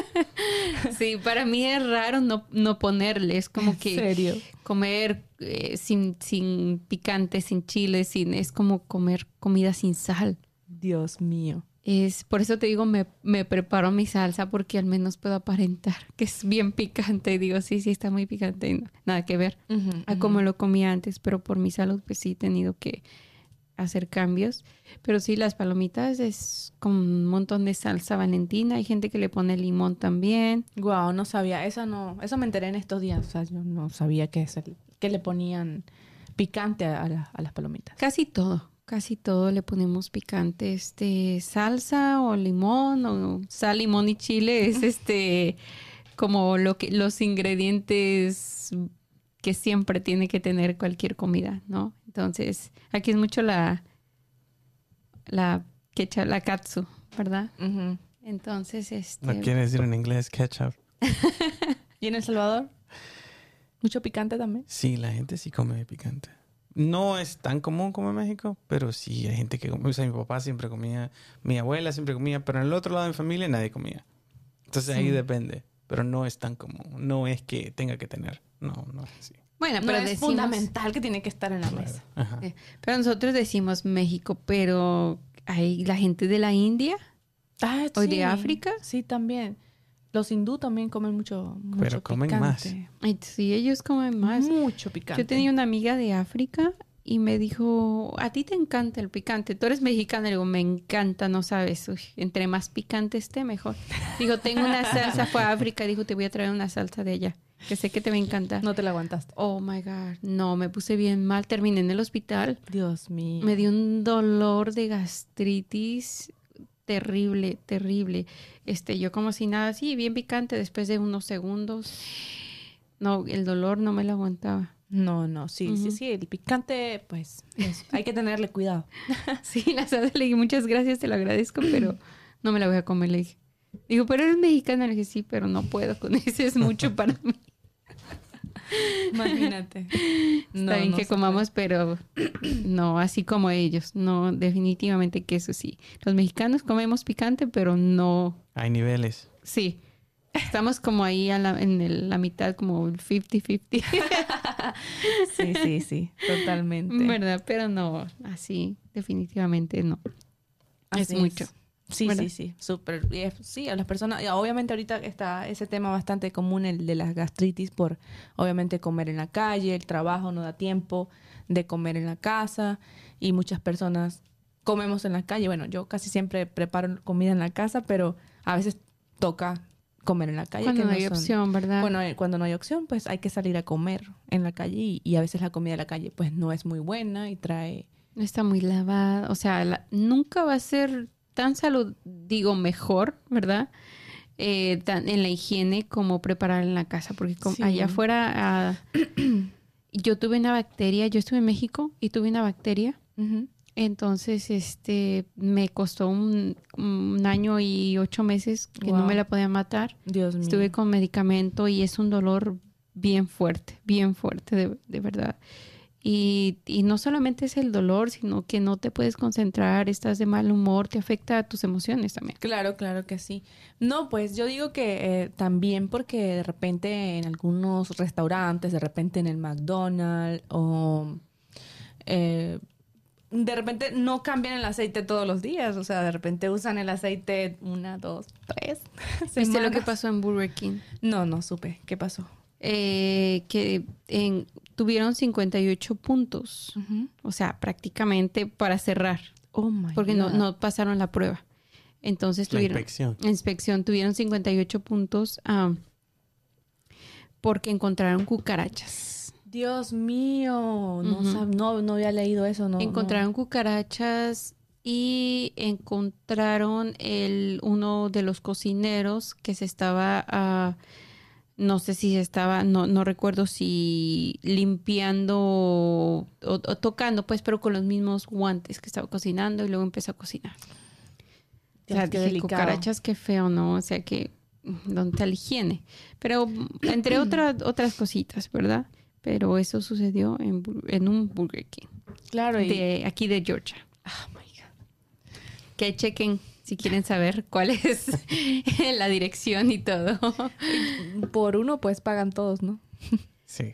Sí, para mí es raro no, no ponerle. Es como que ¿En serio? comer eh, sin, sin picante, sin chile, sin, es como comer comida sin sal. Dios mío. Es, por eso te digo, me, me preparo mi salsa porque al menos puedo aparentar que es bien picante. Y digo, sí, sí, está muy picante. Y no, nada que ver Ujú, a ujú. como lo comía antes, pero por mi salud pues sí he tenido que hacer cambios. Pero sí, las palomitas es con un montón de salsa Valentina. Hay gente que le pone limón también. Guau, no sabía. Eso no, eso me enteré en estos días. O sea, yo no sabía que, es el- que le ponían picante a, a la- a las palomitas. Casi todo, casi todo le ponemos picante. Este, salsa o limón o sal, limón y chile es este como lo que los ingredientes que siempre tiene que tener cualquier comida, ¿no? Entonces, aquí es mucho la la quecha, la katsu, ¿verdad? Ujú. Entonces, este No quiere decir en inglés ketchup. ¿Y en El Salvador? ¿Mucho picante también? Sí, la gente sí come picante. No es tan común como en México, pero sí hay gente que come. O sea, mi papá siempre comía, mi abuela siempre comía, pero en el otro lado de mi familia nadie comía. Entonces ahí Sí. depende, pero no es tan común. No es que tenga que tener. No, no es así. bueno, No pero es decimos fundamental que tiene que estar en la mesa. Ajá. eh, pero nosotros decimos México, pero hay la gente de la India Ah, o sí. de África. Sí, también. Los hindú también comen mucho, mucho Pero comen picante. Ay, sí, ellos comen más. Mucho picante. Yo tenía una amiga de África y me dijo, a ti te encanta el picante, tú eres mexicana. Le digo, me encanta, no sabes, uy, entre más picante esté, mejor. Dijo, tengo una salsa, fue a África, dijo, te voy a traer una salsa de allá, que sé que te va a encantar. No te la aguantaste. Oh, my God, no, me puse bien mal, terminé en el hospital, Dios mío. me dio un dolor de gastritis terrible, terrible. Este, yo como si nada, así, bien picante, después de unos segundos, no, el dolor no me lo aguantaba. No, no, sí, sí, Ujú. sí. El picante, pues, es- hay que tenerle cuidado. Sí, la salsa le dije, muchas gracias, te lo agradezco, pero no me la voy a comer, le dije. Digo, pero eres mexicana, le dije, sí, pero no puedo con eso, es mucho para mí. Imagínate. Está bien que comamos, pero no así como ellos. No, definitivamente que eso sí. Los mexicanos comemos picante, pero no, Hay niveles. sí. Estamos como ahí a la- en el- la mitad, como el cincuenta cincuenta. Sí, sí, sí. Totalmente. ¿Verdad? Pero no, así, definitivamente no. Así es mucho. Sí, ¿verdad? sí, sí. Súper. Y es- Sí, a las personas. y Obviamente, ahorita está ese tema bastante común, el de las gastritis, por obviamente comer en la calle, el trabajo no da tiempo de comer en la casa. Y muchas personas comemos en la calle. Bueno, yo casi siempre preparo comida en la casa, pero a veces toca comer en la calle. Cuando que no no hay son- opción, ¿verdad? Cuando, hay- cuando no hay opción, pues hay que salir a comer en la calle y, y a veces la comida de la calle pues no es muy buena y trae... No está muy lavada. O sea, la- nunca va a ser tan salud, digo, mejor, ¿verdad? Eh, tan- en la higiene como preparar en la casa. Porque com- Sí. allá afuera ah, yo tuve una bacteria. Yo estuve en México y tuve una bacteria. Ujú. Entonces, este, me costó un, un año y ocho meses que no Wow. me la podía matar. Dios mío. Estuve con medicamento y es un dolor bien fuerte, bien fuerte, de, de verdad. Y, y no solamente es el dolor, sino que no te puedes concentrar, estás de mal humor, te afecta a tus emociones también. Claro, claro que sí. No, pues yo digo que eh, también porque de repente en algunos restaurantes, de repente en el McDonald's o... eh, de repente no cambian el aceite todos los días, o sea, de repente usan el aceite una, dos, tres ¿Viste lo que semanas. pasó en Burger King? No, no supe. ¿Qué pasó? Eh, que en, tuvieron cincuenta y ocho puntos, o sea, prácticamente para cerrar, Oh my porque no, God. no pasaron la prueba. Entonces La tuvieron... inspección. inspección, tuvieron cincuenta y ocho puntos ah, porque encontraron cucarachas. Dios mío, no, Ujú. sab- no, no había leído eso, no. encontraron cucarachas y encontraron el uno de los cocineros que se estaba, ah, no sé si se estaba, no, no recuerdo si limpiando o, o tocando, pues, pero con los mismos guantes que estaba cocinando y luego empezó a cocinar. O sea, Dios, qué dije, delicado. cucarachas, qué feo, ¿no? O sea, que ¿dónde está la higiene? Pero entre otras otras cositas, ¿verdad? Pero eso sucedió en, Bur- en un Burger King Claro, y... de aquí de Georgia. Oh my God. Que chequen si quieren saber cuál es la dirección y todo. Por uno, pues pagan todos, ¿no? Sí.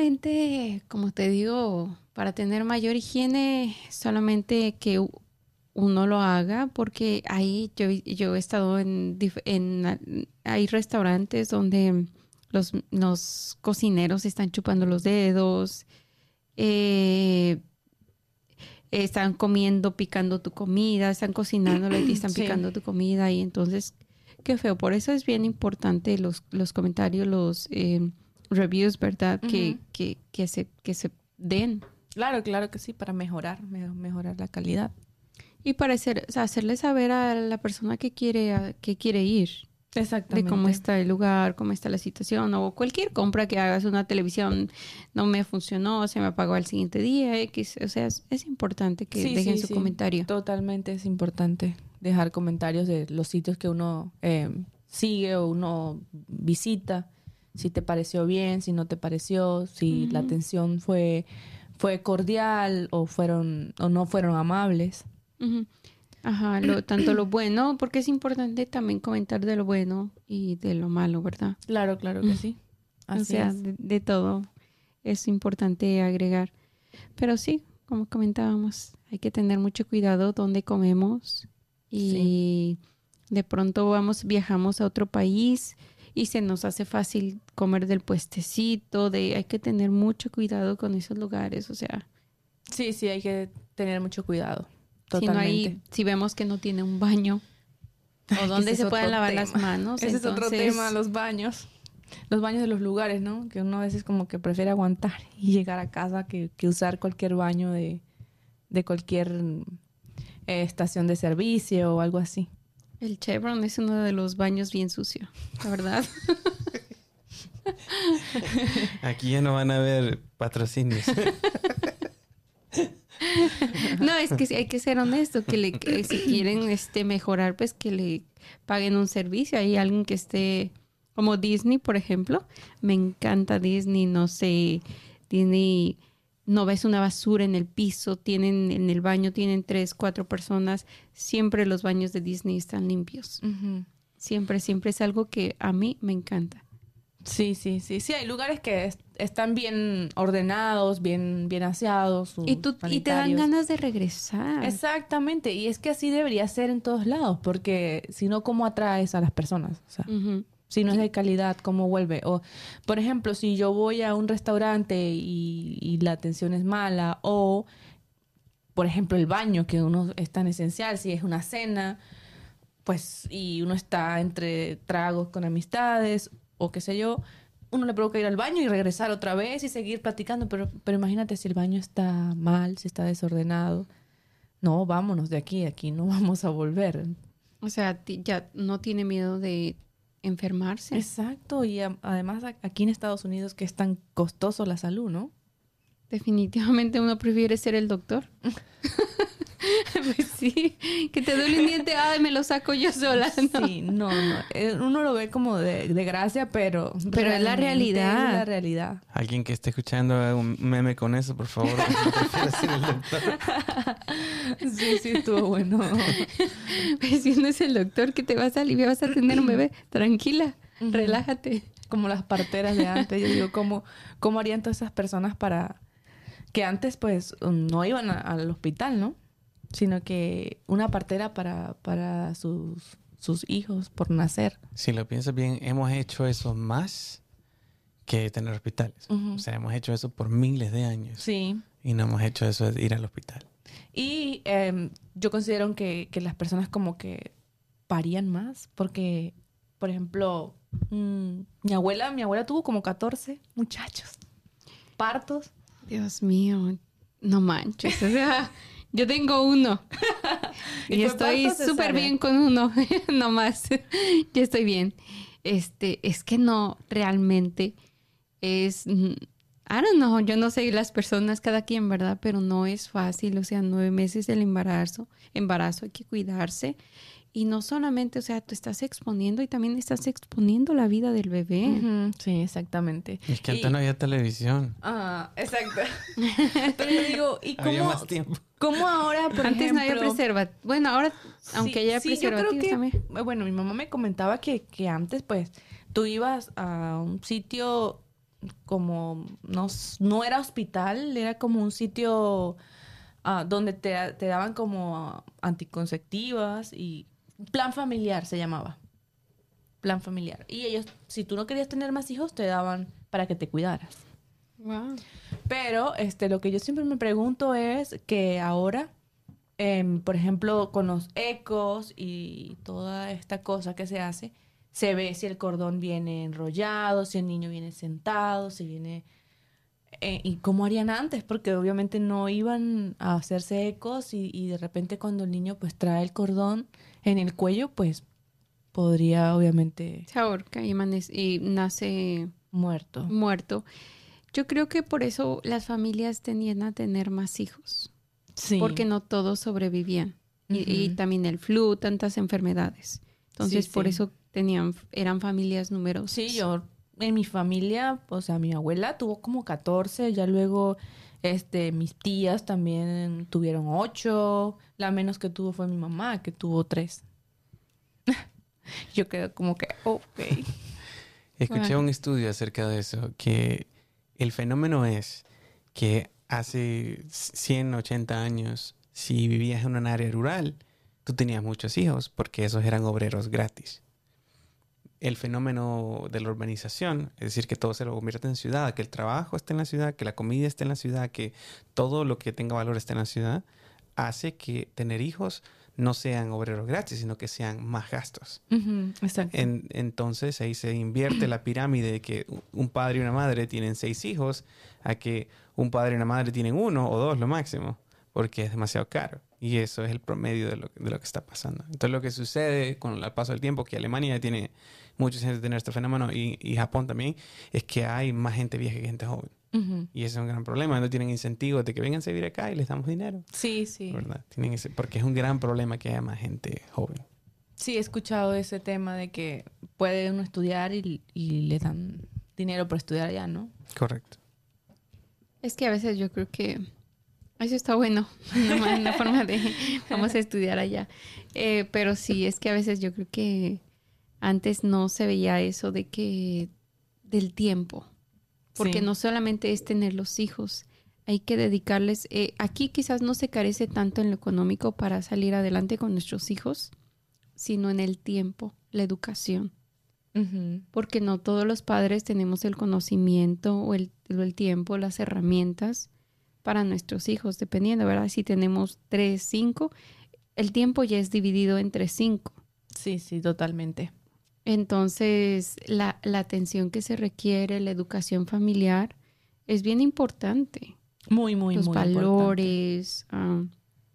Lamentablemente, como te digo, para tener mayor higiene, solamente que u- uno lo haga, porque ahí yo, yo he estado en, en... Hay restaurantes donde los, los cocineros están chupando los dedos, eh, están comiendo, picando tu comida, están cocinándolo y te están Sí. picando tu comida, y entonces, qué feo. Por eso es bien importante los, los comentarios, los eh, reviews, ¿verdad? Ujú. que, que, que, se, que se den. Claro, claro que sí, para mejorar, me- mejorar la calidad. Y para hacer, o sea, hacerle saber a la persona que quiere, a- que quiere ir, de Exactamente. cómo está el lugar, cómo está la situación, o cualquier compra que hagas, una televisión no me funcionó, se me apagó al siguiente día, X, o sea, es, es importante que Sí, dejen sí, su sí. comentario. Totalmente es importante dejar comentarios de los sitios que uno eh, sigue o uno visita, si te pareció bien, si no te pareció, si la Ujú. atención fue, fue cordial o fueron o no fueron amables. Ujú. Ajá, lo, tanto lo bueno, porque es importante también comentar de lo bueno y de lo malo, ¿verdad? Claro, claro que sí. Así o sea, es. de, de todo es importante agregar. Pero sí, como comentábamos, hay que tener mucho cuidado donde comemos, y de pronto vamos, viajamos a otro país y se nos hace fácil comer del puestecito, de, hay que tener mucho cuidado con esos lugares, o sea, Sí, sí, hay que tener mucho cuidado. si no Totalmente. hay, si vemos que no tiene un baño o donde Ese se es pueden otro lavar las tema. manos, Ese es otro entonces, tema, los baños. Los baños de los lugares, ¿no? Que uno a veces como que prefiere aguantar y llegar a casa que, que usar cualquier baño de, de cualquier eh, estación de servicio o algo así. el Chevron es uno de los baños bien sucio, la verdad. Aquí ya no van a haber patrocinios. No, es que sí, hay que ser honesto, que, le, que si quieren este, mejorar, pues que le paguen un servicio. Hay alguien que esté, como Disney, por ejemplo. Me encanta Disney, no sé, Disney, no ves una basura en el piso, tienen en el baño, tienen tres, cuatro personas. Siempre los baños de Disney están limpios. Ujú. Siempre, siempre es algo que a mí me encanta. Sí, sí, sí. Sí, hay lugares que es- están bien ordenados, bien, bien aseados. sus Y, tú, y te dan sanitarios. ganas de regresar. Exactamente. Y es que así debería ser en todos lados, porque si no, ¿cómo atraes a las personas? O sea, Ujú. si no es de calidad, ¿cómo vuelve? O, por ejemplo, si yo voy a un restaurante y, y la atención es mala, o, por ejemplo, el baño, que uno es tan esencial, si es una cena, pues, y uno está entre tragos con amistades, o qué sé yo, uno le provoca ir al baño y regresar otra vez y seguir platicando, pero, pero imagínate si el baño está mal, si está desordenado. No, vámonos de aquí, aquí no vamos a volver. O sea, ti- ya no tiene miedo de enfermarse. Exacto, y a- además a- aquí en Estados Unidos que es tan costoso la salud, ¿no? Definitivamente uno prefiere ser el doctor. Pues sí, que te duele un diente, ay, me lo saco yo sola. ¿no? Sí, no, no. Eh, Uno lo ve como de, de gracia, pero... Pero es la realmente realidad. Es la realidad. Alguien que esté escuchando haga un meme con eso, por favor. Prefiero ser el doctor. Sí, sí, estuvo bueno. Pues si uno es el doctor que te vas a aliviar, vas a tener un bebé, tranquila, Ujú. relájate. Como las parteras de antes. Yo digo, ¿cómo, cómo harían todas esas personas para... Que antes, pues, no iban a- al hospital, ¿no? Sino que una partera para, para sus, sus hijos por nacer. Si lo piensas bien, hemos hecho eso más que tener hospitales. Ujú. O sea, hemos hecho eso por miles de años. Sí. Y no hemos hecho eso de ir al hospital. Y eh, yo considero que, que las personas como que parían más porque, por ejemplo, mm, mi abuela, mi abuela tuvo como catorce muchachos, partos. Dios mío, no manches. O sea, yo tengo uno. ¿Y Y fue estoy parto o súper cesárea? bien con uno, no más. Yo estoy bien. Este, es que no, realmente es, mm, I don't know, yo no sé las personas, cada quien, ¿verdad? Pero no es fácil, o sea, nueve meses del embarazo, embarazo hay que cuidarse. Y no solamente, o sea, tú estás exponiendo y también estás exponiendo la vida del bebé. Ujú, sí, exactamente. Es que antes Y- no había televisión. Ah, exacto. Pero yo digo, ¿y Había cómo, más tiempo. cómo ahora, por Antes ejemplo... no había preservativo. Bueno, ahora, aunque Sí, haya sí, yo creo preservativos que, también. bueno, mi mamá me comentaba que, que antes, pues, tú ibas a un sitio como, no, s- no era hospital, era como un sitio uh, donde te, te daban como anticonceptivas y plan familiar se llamaba. Plan familiar. Y ellos, si tú no querías tener más hijos, te daban para que te cuidaras. Wow. Pero este, lo que yo siempre me pregunto es que ahora, eh, por ejemplo, con los ecos y toda esta cosa que se hace, se ve si el cordón viene enrollado, si el niño viene sentado, si viene... Eh, ¿y cómo harían antes? Porque obviamente no iban a hacerse ecos y, y de repente cuando el niño pues trae el cordón en el cuello, pues podría obviamente... Se ahorca y, amanece- y nace muerto. muerto. Yo creo que por eso las familias tendían a tener más hijos. Sí. Porque no todos sobrevivían. Y, Ujú. y también el flu, tantas enfermedades. Entonces, Sí, por sí. eso tenían, eran familias numerosas. Sí, yo en mi familia, o sea, mi abuela tuvo como catorce, ya luego este, mis tías también tuvieron ocho, la menos que tuvo fue mi mamá, que tuvo tres. Yo quedé como que, ok. Escuché Bueno. un estudio acerca de eso, que el fenómeno es que hace ciento ochenta años, si vivías en un área rural, tú tenías muchos hijos porque esos eran obreros gratis. El fenómeno de la urbanización, es decir, que todo se lo convierte en ciudad, que el trabajo esté en la ciudad, que la comida esté en la ciudad, que todo lo que tenga valor esté en la ciudad, hace que tener hijos no sean obreros gratis, sino que sean más gastos. Ujú, exacto. En, entonces ahí se invierte la pirámide de que un padre y una madre tienen seis hijos a que un padre y una madre tienen uno o dos lo máximo, porque es demasiado caro. Y eso es el promedio de lo, de lo que está pasando. Entonces lo que sucede con el paso del tiempo, que Alemania tiene muchos años de tener este fenómeno y, y Japón también, es que hay más gente vieja que gente joven. Ujú. Y ese es un gran problema. No tienen incentivos de que vengan a vivir acá y les damos dinero. Sí, sí. ¿Verdad? Tienen ese, porque es un gran problema que haya más gente joven. Sí, he escuchado ese tema de que puede uno estudiar y, y le dan dinero por estudiar allá, ¿no? Correcto. Es que a veces yo creo que eso está bueno, una, ma- una forma de vamos a estudiar allá. Eh, pero sí, es que a veces yo creo que antes no se veía eso de que del tiempo, porque Sí. no solamente es tener los hijos, hay que dedicarles, eh, aquí quizás no se carece tanto en lo económico para salir adelante con nuestros hijos, sino en el tiempo, la educación. Ujú. Porque no todos los padres tenemos el conocimiento o el, o el tiempo, las herramientas para nuestros hijos, dependiendo, ¿verdad? Si tenemos tres, cinco, el tiempo ya es dividido entre cinco. Sí, sí, totalmente. Entonces, la, la atención que se requiere, la educación familiar, es bien importante. Muy, muy, Los muy importante. valores, ah,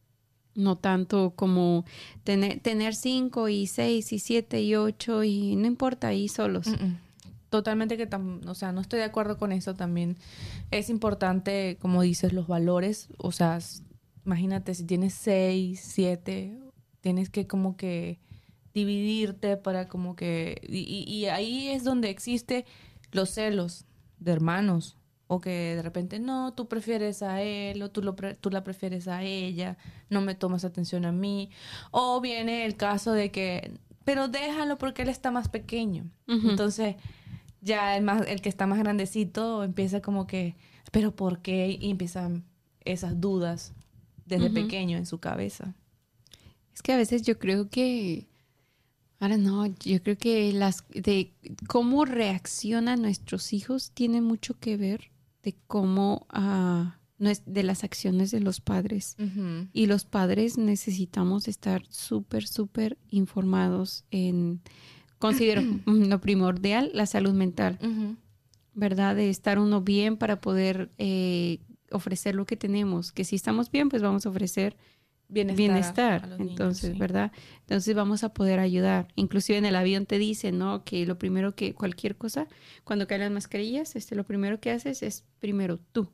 no tanto como tener, tener cinco y seis y siete y ocho y no importa, ahí solos. Mm, mm. Totalmente que, tam- o sea, no estoy de acuerdo con eso también. Es importante, como dices, los valores. O sea, s- imagínate, si tienes seis, siete, tienes que como que dividirte para como que... Y, y- y ahí es donde existe los celos de hermanos. O que de repente, no, tú prefieres a él o tú, lo pre- tú la prefieres a ella, no me tomas atención a mí. O viene el caso de que, pero déjalo porque él está más pequeño. Ujú. Entonces, ya el, más, el que está más grandecito empieza como que, ¿pero por qué? Y empiezan esas dudas desde Ujú. pequeño en su cabeza. Es que a veces yo creo que, ahora no, yo creo que las de cómo reaccionan nuestros hijos tiene mucho que ver de cómo ah, no es de las acciones de los padres. Ujú. Y los padres necesitamos estar súper, súper informados en, considero mm, lo primordial, la salud mental, Ujú. ¿verdad? De estar uno bien para poder eh, ofrecer lo que tenemos. Que si estamos bien, pues vamos a ofrecer Bienestar. bienestar. a los niños, Entonces, sí. ¿verdad? Entonces vamos a poder ayudar. Inclusive en el avión te dicen, ¿no? Que lo primero que, cualquier cosa, cuando caen las mascarillas, este, lo primero que haces es primero tú.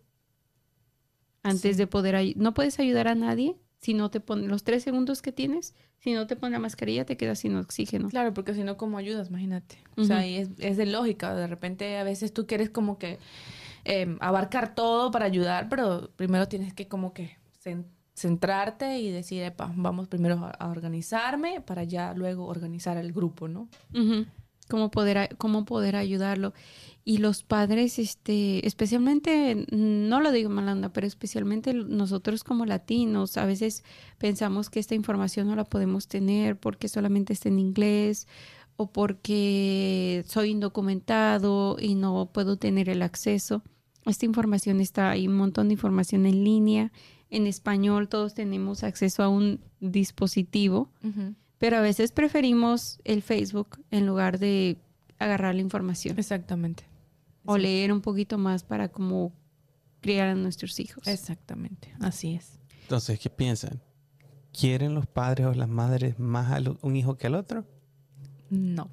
Antes Sí. de poder ayudar. No puedes ayudar a nadie si no te ponen los tres segundos que tienes. Si no te pones la mascarilla, te quedas sin oxígeno. Claro, porque si no, ¿cómo ayudas? Imagínate. O sea, Ujú. y es, es de lógica. De repente, a veces tú quieres como que eh, abarcar todo para ayudar, pero primero tienes que como que cen- centrarte y decir, epa, vamos primero a, a organizarme para ya luego organizar el grupo, ¿no? Ujú. cómo poder, cómo poder ayudarlo. Y los padres, este, especialmente, no lo digo mala onda, pero especialmente nosotros como latinos, a veces pensamos que esta información no la podemos tener porque solamente está en inglés o porque soy indocumentado y no puedo tener el acceso. Esta información está, hay un montón de información en línea, en español, todos tenemos acceso a un dispositivo, uh-huh. pero a veces preferimos el Facebook en lugar de agarrar la información. Exactamente. O leer un poquito más para cómo criar a nuestros hijos. Exactamente, así es. Entonces, ¿qué piensan? ¿Quieren los padres o las madres más a lo, un hijo que al otro? No.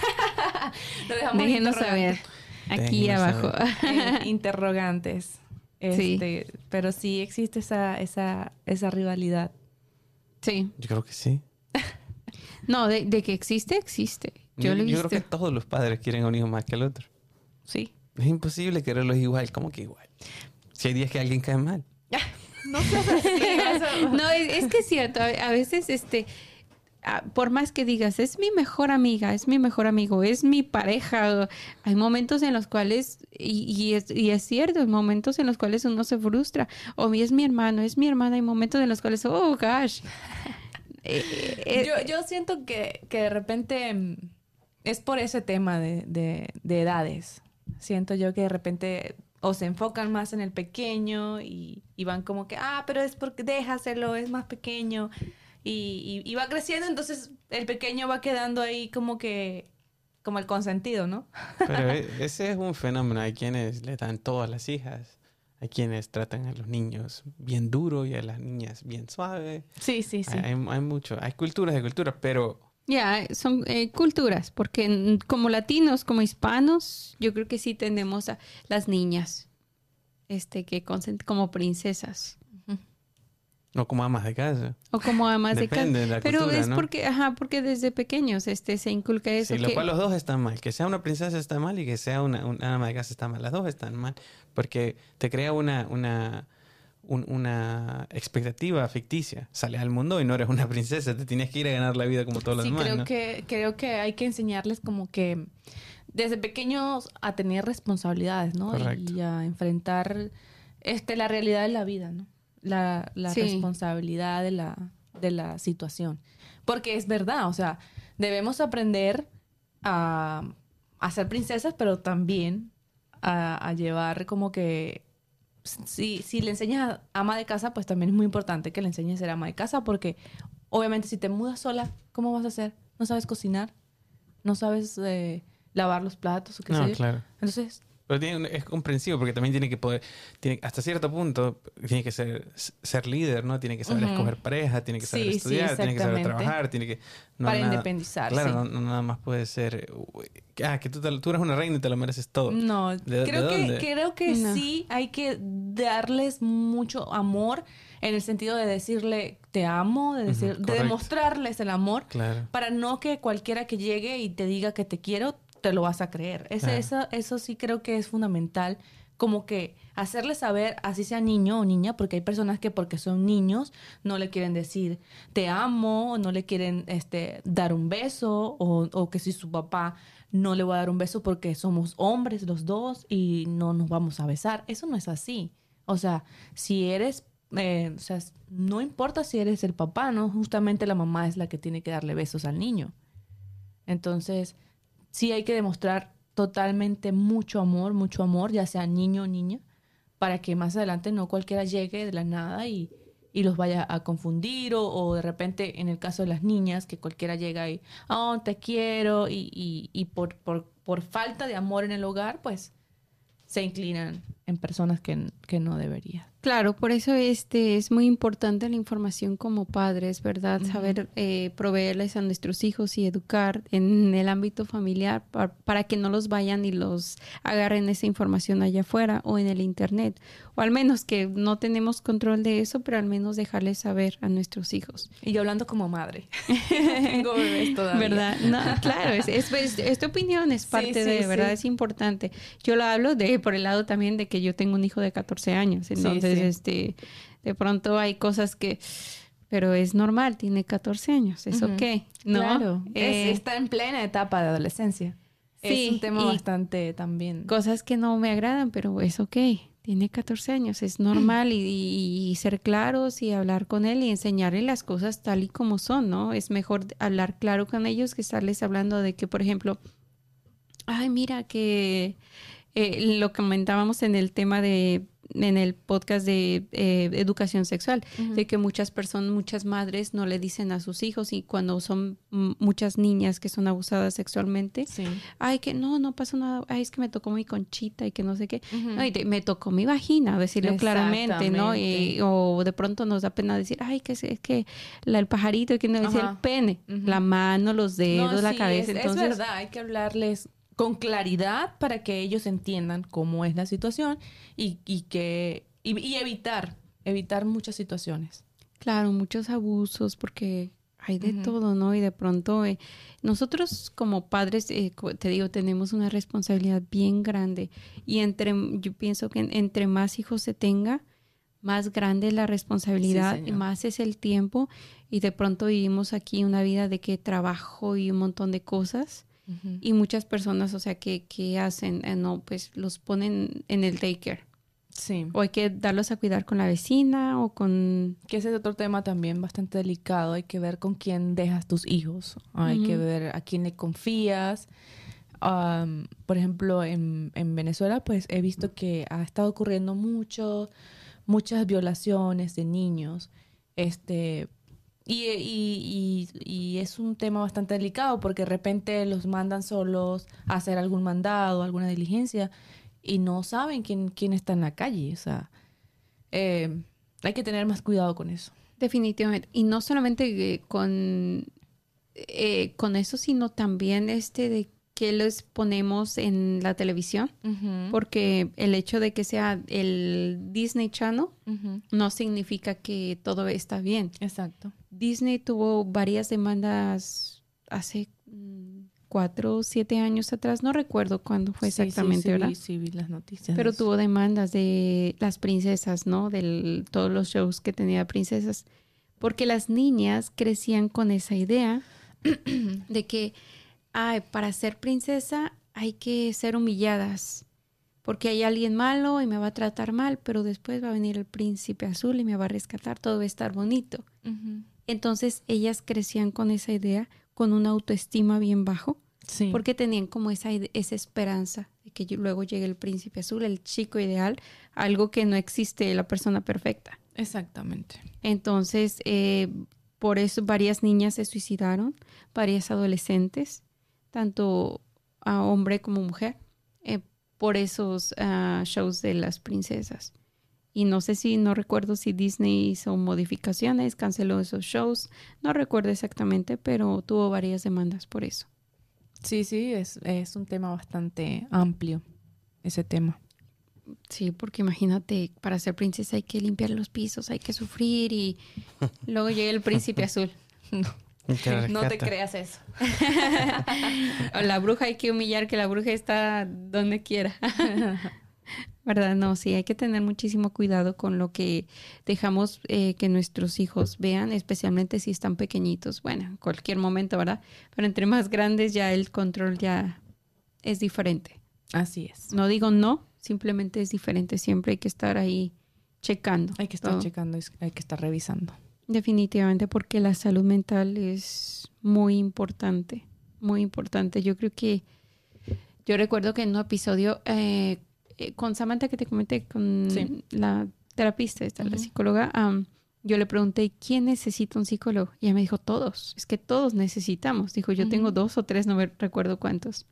Déjenos saber aquí Déjenos abajo. Saber. Eh, interrogantes. Este, sí. Pero sí existe esa, esa, esa rivalidad. Sí. Yo creo que sí. No, de, de que existe, existe. Yo, yo, lo he yo visto. creo que todos los padres quieren a un hijo más que al otro. Sí. Es imposible quererlos igual. ¿Cómo que igual? Si hay días que alguien cae mal. No seas así. Eso. No, es, es que es cierto. A, a veces, este, a, por más que digas, es mi mejor amiga, es mi mejor amigo, es mi pareja, hay momentos en los cuales, y, y, es, y es cierto, hay momentos en los cuales uno se frustra. O es mi hermano, es mi hermana, hay momentos en los cuales, oh, gosh. eh, eh, yo, yo siento que, que de repente es por ese tema de, de, de edades. Siento yo que de repente o se enfocan más en el pequeño y, y van como que, ah, pero es porque déjaselo, es más pequeño. Y, y, y va creciendo, entonces el pequeño va quedando ahí como que, como el consentido, ¿no? Pero ese es un fenómeno. Hay quienes le dan todo a las hijas. Hay quienes tratan a los niños bien duro y a las niñas bien suave. Sí, sí, sí. Hay, hay, hay mucho. Hay culturas de culturas, pero... Ya, yeah, son eh, culturas, porque como latinos, como hispanos, yo creo que sí tendemos a las niñas, este, que consent- como princesas. O como amas de casa. O como amas de casa. Depende de la Pero cultura, es ¿no? porque, ajá, porque desde pequeños este, se inculca eso. Sí, lo que... cual los dos están mal. Que sea una princesa está mal y que sea una, una ama de casa está mal. Las dos están mal. Porque te crea una, una, un, una expectativa ficticia. Sales al mundo y no eres una princesa. Te tienes que ir a ganar la vida como todos los sí, demás, creo ¿no? que creo que hay que enseñarles como que desde pequeños a tener responsabilidades, ¿no? Correcto. Y a enfrentar este la realidad de la vida, ¿no? La, la sí. responsabilidad de la, de la situación. Porque es verdad, o sea, debemos aprender a, a ser princesas, pero también a, a llevar como que... Si, si le enseñas a ama de casa, pues también es muy importante que le enseñes a ser ama de casa, porque obviamente si te mudas sola, ¿cómo vas a hacer? ¿No sabes cocinar? ¿No sabes eh, lavar los platos o qué No, sé yo? claro. Entonces... Pero tiene, es comprensivo porque también tiene que poder, tiene, hasta cierto punto, tiene que ser, ser líder, ¿no? Tiene que saber uh-huh. escoger pareja, tiene que saber sí, estudiar, sí, tiene que saber trabajar, tiene que... No Para nada, independizarse. Claro, no, no nada más puede ser... Ah, que tú, te, tú eres una reina y te lo mereces todo. No, ¿De, creo, ¿de que, dónde? creo que no. sí hay que darles mucho amor en el sentido de decirle te amo, de, decir, uh-huh, de demostrarles el amor, claro. para no que cualquiera que llegue y te diga que te quiero, te lo vas a creer. Ese, claro. eso, eso sí creo que es fundamental, como que hacerle saber, así sea niño o niña, porque hay personas que porque son niños no le quieren decir te amo, no le quieren este, dar un beso, o, o que si su papá no le va a dar un beso porque somos hombres los dos y no nos vamos a besar. Eso no es así. O sea, si eres, eh, o sea, no importa si eres el papá, ¿no? Justamente la mamá es la que tiene que darle besos al niño. Entonces... sí hay que demostrar totalmente mucho amor, mucho amor, ya sea niño o niña, para que más adelante no cualquiera llegue de la nada y, y los vaya a confundir o, o de repente, en el caso de las niñas, que cualquiera llega y, oh, te quiero, y, y, y por, por, por falta de amor en el hogar, pues se inclinan en personas que, que no deberían. Claro, por eso este es muy importante la información como padres, ¿verdad? Uh-huh. Saber eh, proveerles a nuestros hijos y educar en el ámbito familiar para, para que no los vayan y los agarren esa información allá afuera o en el internet. O al menos que no tenemos control de eso, pero al menos dejarles saber a nuestros hijos. Y yo hablando como madre. Tengo bebés todavía. ¿Verdad? No, claro, es, es, es, esta opinión es parte sí, sí, de, ¿verdad? Sí. Es importante. Yo lo hablo de por el lado también de que yo tengo un hijo de catorce años, entonces... Sí, sí. Este, de pronto hay cosas que, pero es normal, tiene catorce años, es uh-huh. ok, ¿no? Claro, eh, es, está en plena etapa de adolescencia. es un tema y bastante también. cosas que no me agradan, pero es ok. Tiene catorce años, es normal y, y- y ser claros y hablar con él y enseñarle las cosas tal y como son, ¿no? Es mejor hablar claro con ellos que estarles hablando de que, por ejemplo, ay, mira que eh, lo comentábamos en el tema de, en el podcast de eh, educación sexual, Ujú. de que muchas personas, muchas madres no le dicen a sus hijos y cuando son mm, muchas niñas que son abusadas sexualmente, Sí. ay, que no, no pasó nada, ay, es que me tocó mi conchita y que no sé qué, Ujú. no, y de- me tocó mi vagina, decirlo claramente, ¿no? Y, Exactamente. o de pronto nos da pena decir, ay, que es, es que la, el pajarito, y que no dice el Ajá. pene, Ujú. la mano, los dedos, No, la sí, cabeza, es, es entonces... verdad, hay que hablarles con claridad para que ellos entiendan cómo es la situación y, y que y, y evitar, evitar muchas situaciones. Claro, muchos abusos porque hay de Ujú. todo, ¿no? Y de pronto eh, nosotros como padres, eh, co- te digo, tenemos una responsabilidad bien grande y entre, yo pienso que en- entre más hijos se tenga, más grande es la responsabilidad y señor. más es el tiempo y de pronto vivimos aquí una vida de que trabajo y un montón de cosas Ujú. y muchas personas, o sea, que, que hacen, Eh, no, pues los ponen en el daycare Sí. o hay que darlos a cuidar con la vecina o con... Que ese es otro tema también bastante delicado. Hay que ver con quién dejas tus hijos. Hay que Ujú. ver a quién le confías. Am, por ejemplo, en, en Venezuela, pues he visto que ha estado ocurriendo mucho, muchas violaciones de niños. Este, y, y, y, y es un tema bastante delicado porque de repente los mandan solos a hacer algún mandado, alguna diligencia, y no saben quién, quién está en la calle. O sea, eh, hay que tener más cuidado con eso. Definitivamente. Y no solamente eh, con, eh, con eso, sino también este de qué les ponemos en la televisión. Ujú, Porque el hecho de que sea el Disney Channel ujú. no significa que todo está bien. Exacto. Disney tuvo varias demandas hace mm, cuatro o siete años atrás. No recuerdo cuándo fue Sí, sí, exactamente, sí, ¿verdad? vi, sí vi las noticias. Pero de eso. tuvo demandas de las princesas, ¿no? De todos los shows que tenía princesas. Porque las niñas crecían con esa idea de que, ay, para ser princesa hay que ser humilladas. Porque hay alguien malo y me va a tratar mal, pero después va a venir el príncipe azul y me va a rescatar, todo va a estar bonito. Ujú. Entonces ellas crecían con esa idea, con una autoestima bien bajo, Sí. porque tenían como esa, ide- esa esperanza de que yo- luego llegue el príncipe azul, el chico ideal, algo que no existe, la persona perfecta. Exactamente. Entonces, eh, por eso varias niñas se suicidaron, varias adolescentes, tanto a hombre como mujer, eh, por esos ah, shows de las princesas. Y no sé si, no recuerdo si Disney hizo modificaciones, canceló esos shows, no recuerdo exactamente, pero tuvo varias demandas por eso. Sí, sí, es, es un tema bastante amplio, ese tema. Sí, porque imagínate, para ser princesa hay que limpiar los pisos, hay que sufrir y luego llega el príncipe azul. Y te No te rescata. creas eso. O la bruja hay que humillar, que la bruja está donde quiera. ¿Verdad? No, sí, hay que tener muchísimo cuidado con lo que dejamos eh, que nuestros hijos vean, especialmente si están pequeñitos. Bueno, en cualquier momento, ¿verdad? Pero entre más grandes ya el control ya es diferente. Así es. No digo no, simplemente es diferente. Siempre hay que estar ahí checando. Hay que estar todo. checando, es- hay que estar revisando. Definitivamente, porque la salud mental es muy importante, muy importante. Yo creo que, yo recuerdo que en un episodio eh, eh, con Samantha que te comenté, con Sí. la terapista, esta, la Ujú. psicóloga, am, yo le pregunté, ¿quién necesita un psicólogo? Y ella me dijo, todos, es que todos necesitamos. Dijo, yo tengo Ujú. dos o tres, no me recuerdo cuántos.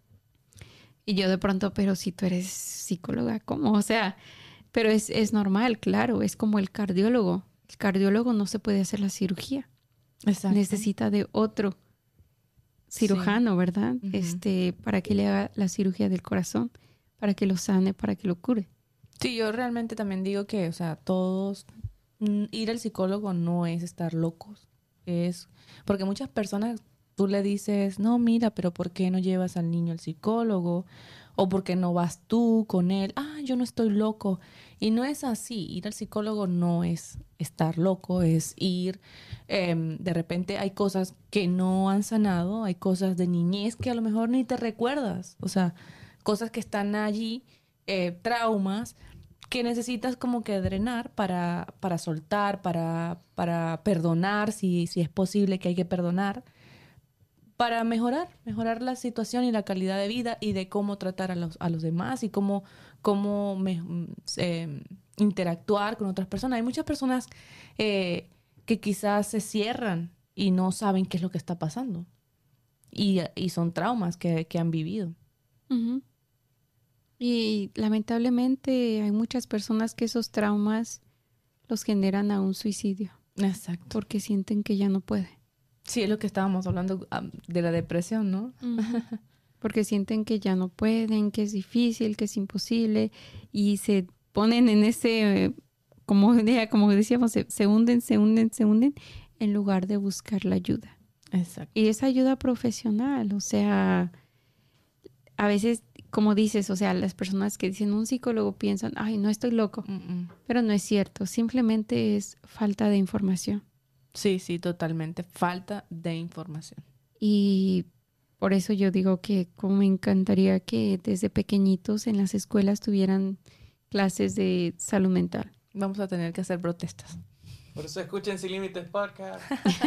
Y yo de pronto, pero si tú eres psicóloga, ¿cómo? O sea, pero es, es normal, claro, es como el cardiólogo. El cardiólogo no se puede hacer la cirugía, Exacto. necesita de otro cirujano, ¿verdad? Ujú. Este, para que le haga la cirugía del corazón, para que lo sane, para que lo cure. Sí, yo realmente también digo que, o sea, todos, mm, ir al psicólogo no es estar locos. Es, porque muchas personas tú le dices, no, mira, pero ¿por qué no llevas al niño al psicólogo? o porque no vas tú con él, ah, yo no estoy loco. Y no es así, ir al psicólogo no es estar loco, es ir, eh, de repente hay cosas que no han sanado, hay cosas de niñez que a lo mejor ni te recuerdas, o sea, cosas que están allí, eh, traumas, que necesitas como que drenar para, para soltar, para, para perdonar, si, si es posible que hay que perdonar, para mejorar, mejorar la situación y la calidad de vida y de cómo tratar a los, a los demás y cómo, cómo me, eh, interactuar con otras personas. Hay muchas personas eh, que quizás se cierran y no saben qué es lo que está pasando. Y, y son traumas que, que han vivido. Uh-huh. Y lamentablemente hay muchas personas que esos traumas los generan a un suicidio. Exacto. Porque sienten que ya no puede. Sí, es lo que estábamos hablando um, de la depresión, ¿no? Uh-huh. Porque sienten que ya no pueden, que es difícil, que es imposible y se ponen en ese, como, como decíamos, se, se hunden, se hunden, se hunden en lugar de buscar la ayuda. Exacto. Y esa ayuda profesional, o sea, a veces, como dices, o sea, las personas que dicen un psicólogo piensan, ay, no estoy loco, Mm-mm. pero no es cierto, simplemente es falta de información. Sí, sí, totalmente, falta de información. Y por eso yo digo que como me encantaría que desde pequeñitos en las escuelas tuvieran clases de salud mental. Vamos a tener que hacer protestas. Por eso escuchen Sin Límites Podcast.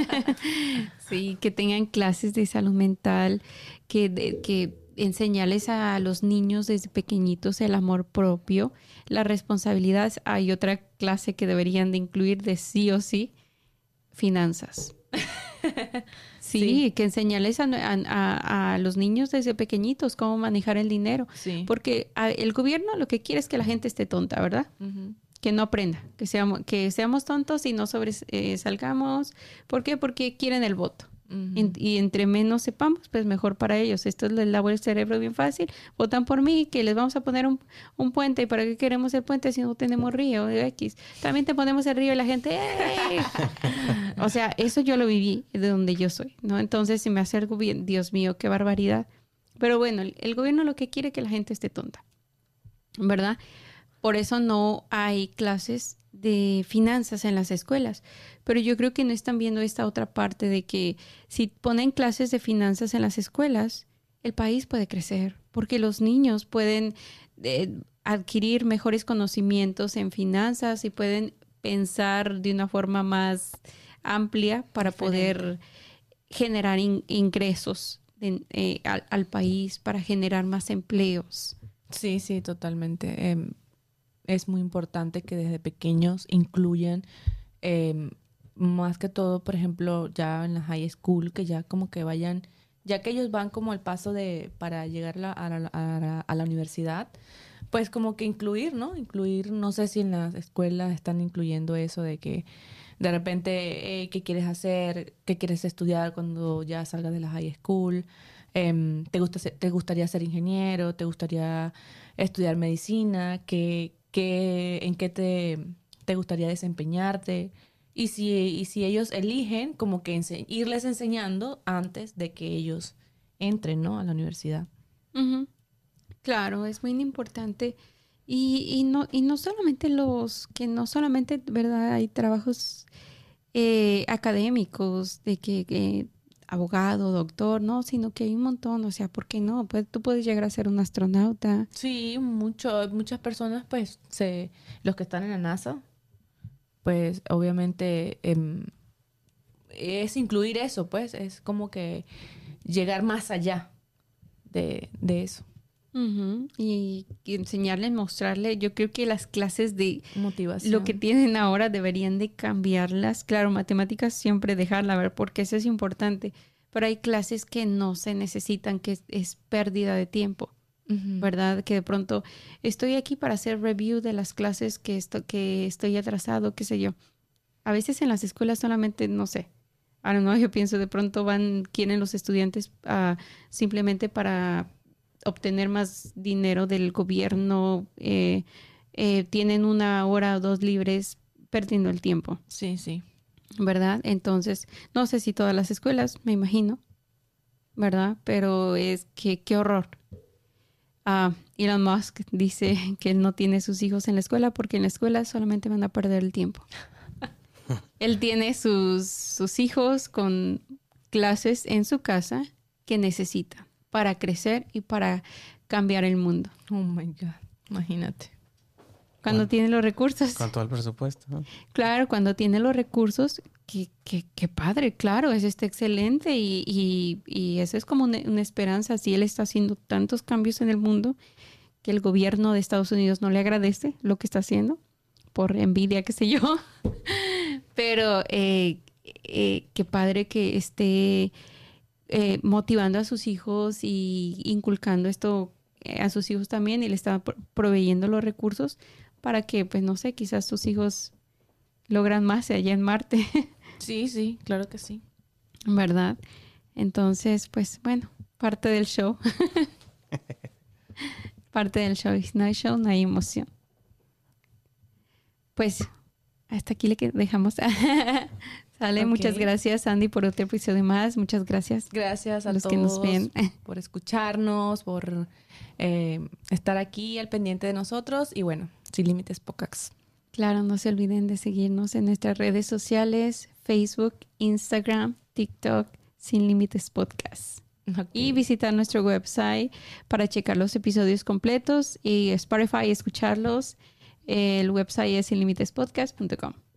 Sí, que tengan clases de salud mental, que, de, que enseñarles a los niños desde pequeñitos el amor propio, la responsabilidad. Hay otra clase que deberían de incluir de sí o sí, finanzas. Sí, sí, que enseñarles a, a, a los niños desde pequeñitos cómo manejar el dinero. Sí. Porque a, el gobierno lo que quiere es que la gente esté tonta, ¿verdad? Uh-huh. Que no aprenda, que seamos, que seamos tontos y no sobresalgamos. Eh, ¿Por qué? Porque quieren el voto. Uh-huh. En, y entre menos sepamos, pues mejor para ellos. Esto les lavo el cerebro bien fácil. Votan por mí, que les vamos a poner un, un puente. ¿Y para qué queremos el puente si no tenemos río? X. También te ponemos el río y la gente... ¡Ey! O sea, eso yo lo viví de donde yo soy, ¿no? Entonces, si me hace algo bien, Dios mío, qué barbaridad. Pero bueno, el, el gobierno lo que quiere es que la gente esté tonta, ¿verdad? Por eso no hay clases de finanzas en las escuelas. Pero yo creo que no están viendo esta otra parte de que si ponen clases de finanzas en las escuelas, el país puede crecer, porque los niños pueden eh, adquirir mejores conocimientos en finanzas y pueden pensar de una forma más amplia para Diferente. poder generar in- ingresos de, eh, al, al país, para generar más empleos. Sí, sí, totalmente. Eh, es muy importante que desde pequeños incluyan, eh, más que todo, por ejemplo, ya en la high school, que ya como que vayan, ya que ellos van como al paso de para llegar la, a, la, a, la, a la universidad, pues como que incluir, ¿no? Incluir, no sé si en las escuelas están incluyendo eso de que de repente, eh, ¿qué quieres hacer? ¿Qué quieres estudiar cuando ya salgas de la high school? Eh, ¿te, gusta ser, ¿Te gustaría ser ingeniero? ¿Te gustaría estudiar medicina? ¿Qué, qué, ¿En qué te, te gustaría desempeñarte? Y si, y si ellos eligen, como que ense- irles enseñando antes de que ellos entren, ¿no? A la universidad. Uh-huh. Claro, es muy importante. Y, y, no, y no solamente los, que no solamente, ¿verdad? Hay trabajos eh, académicos de que, que abogado, doctor, no, sino que hay un montón, o sea, ¿por qué no? Pues tú puedes llegar a ser un astronauta. Sí, mucho, muchas personas, pues, se, los que están en la NASA, pues, obviamente, eh, es incluir eso, pues, es como que llegar más allá de, de eso. Uh-huh. Y, y enseñarle, mostrarle, yo creo que las clases de Motivación. lo que tienen ahora deberían de cambiarlas. Claro, matemáticas siempre dejarla ver porque eso es importante, pero hay clases que no se necesitan, que es, es pérdida de tiempo, Uh-huh. ¿verdad? Que de pronto estoy aquí para hacer review de las clases que, esto, que estoy atrasado, qué sé yo. A veces en las escuelas solamente, no sé, ahora no, yo pienso de pronto van, quieren los estudiantes uh, simplemente para obtener más dinero del gobierno, eh, eh, tienen una hora o dos libres perdiendo el tiempo. Sí, sí. ¿Verdad? Entonces, no sé si todas las escuelas, me imagino, ¿verdad? Pero es que qué horror. Uh, Elon Musk dice que él no tiene sus hijos en la escuela porque en la escuela solamente van a perder el tiempo. Él tiene sus, sus hijos con clases en su casa que necesita para crecer y para cambiar el mundo. Oh my God, imagínate. Cuando Bueno, tiene los recursos. Con todo el presupuesto, ¿no? Claro, cuando tiene los recursos, qué, qué, qué padre, claro, es este excelente y, y, y eso es como una, una esperanza. Si él está haciendo tantos cambios en el mundo que el gobierno de Estados Unidos no le agradece lo que está haciendo, por envidia, qué sé yo. Pero eh, eh, qué padre que esté eh, motivando a sus hijos y inculcando esto a sus hijos también y le está proveyendo los recursos para que, pues no sé, quizás sus hijos logran más allá en Marte. Sí, sí, claro que sí. ¿Verdad? Entonces, pues bueno, parte del show. Parte del show. Si no hay show, no hay emoción. Pues hasta aquí le dejamos. Sale, okay. Muchas gracias, Andy, por otro episodio más. Muchas gracias. Gracias a los todos que nos ven. Por escucharnos, por eh, estar aquí al pendiente de nosotros. Y bueno, Sin Límites Podcast. Claro, no se olviden de seguirnos en nuestras redes sociales, Facebook, Instagram, TikTok, Sin Límites Podcast. Okay. Y visitar nuestro website para checar los episodios completos y Spotify y escucharlos. El website es sin límites podcast punto com.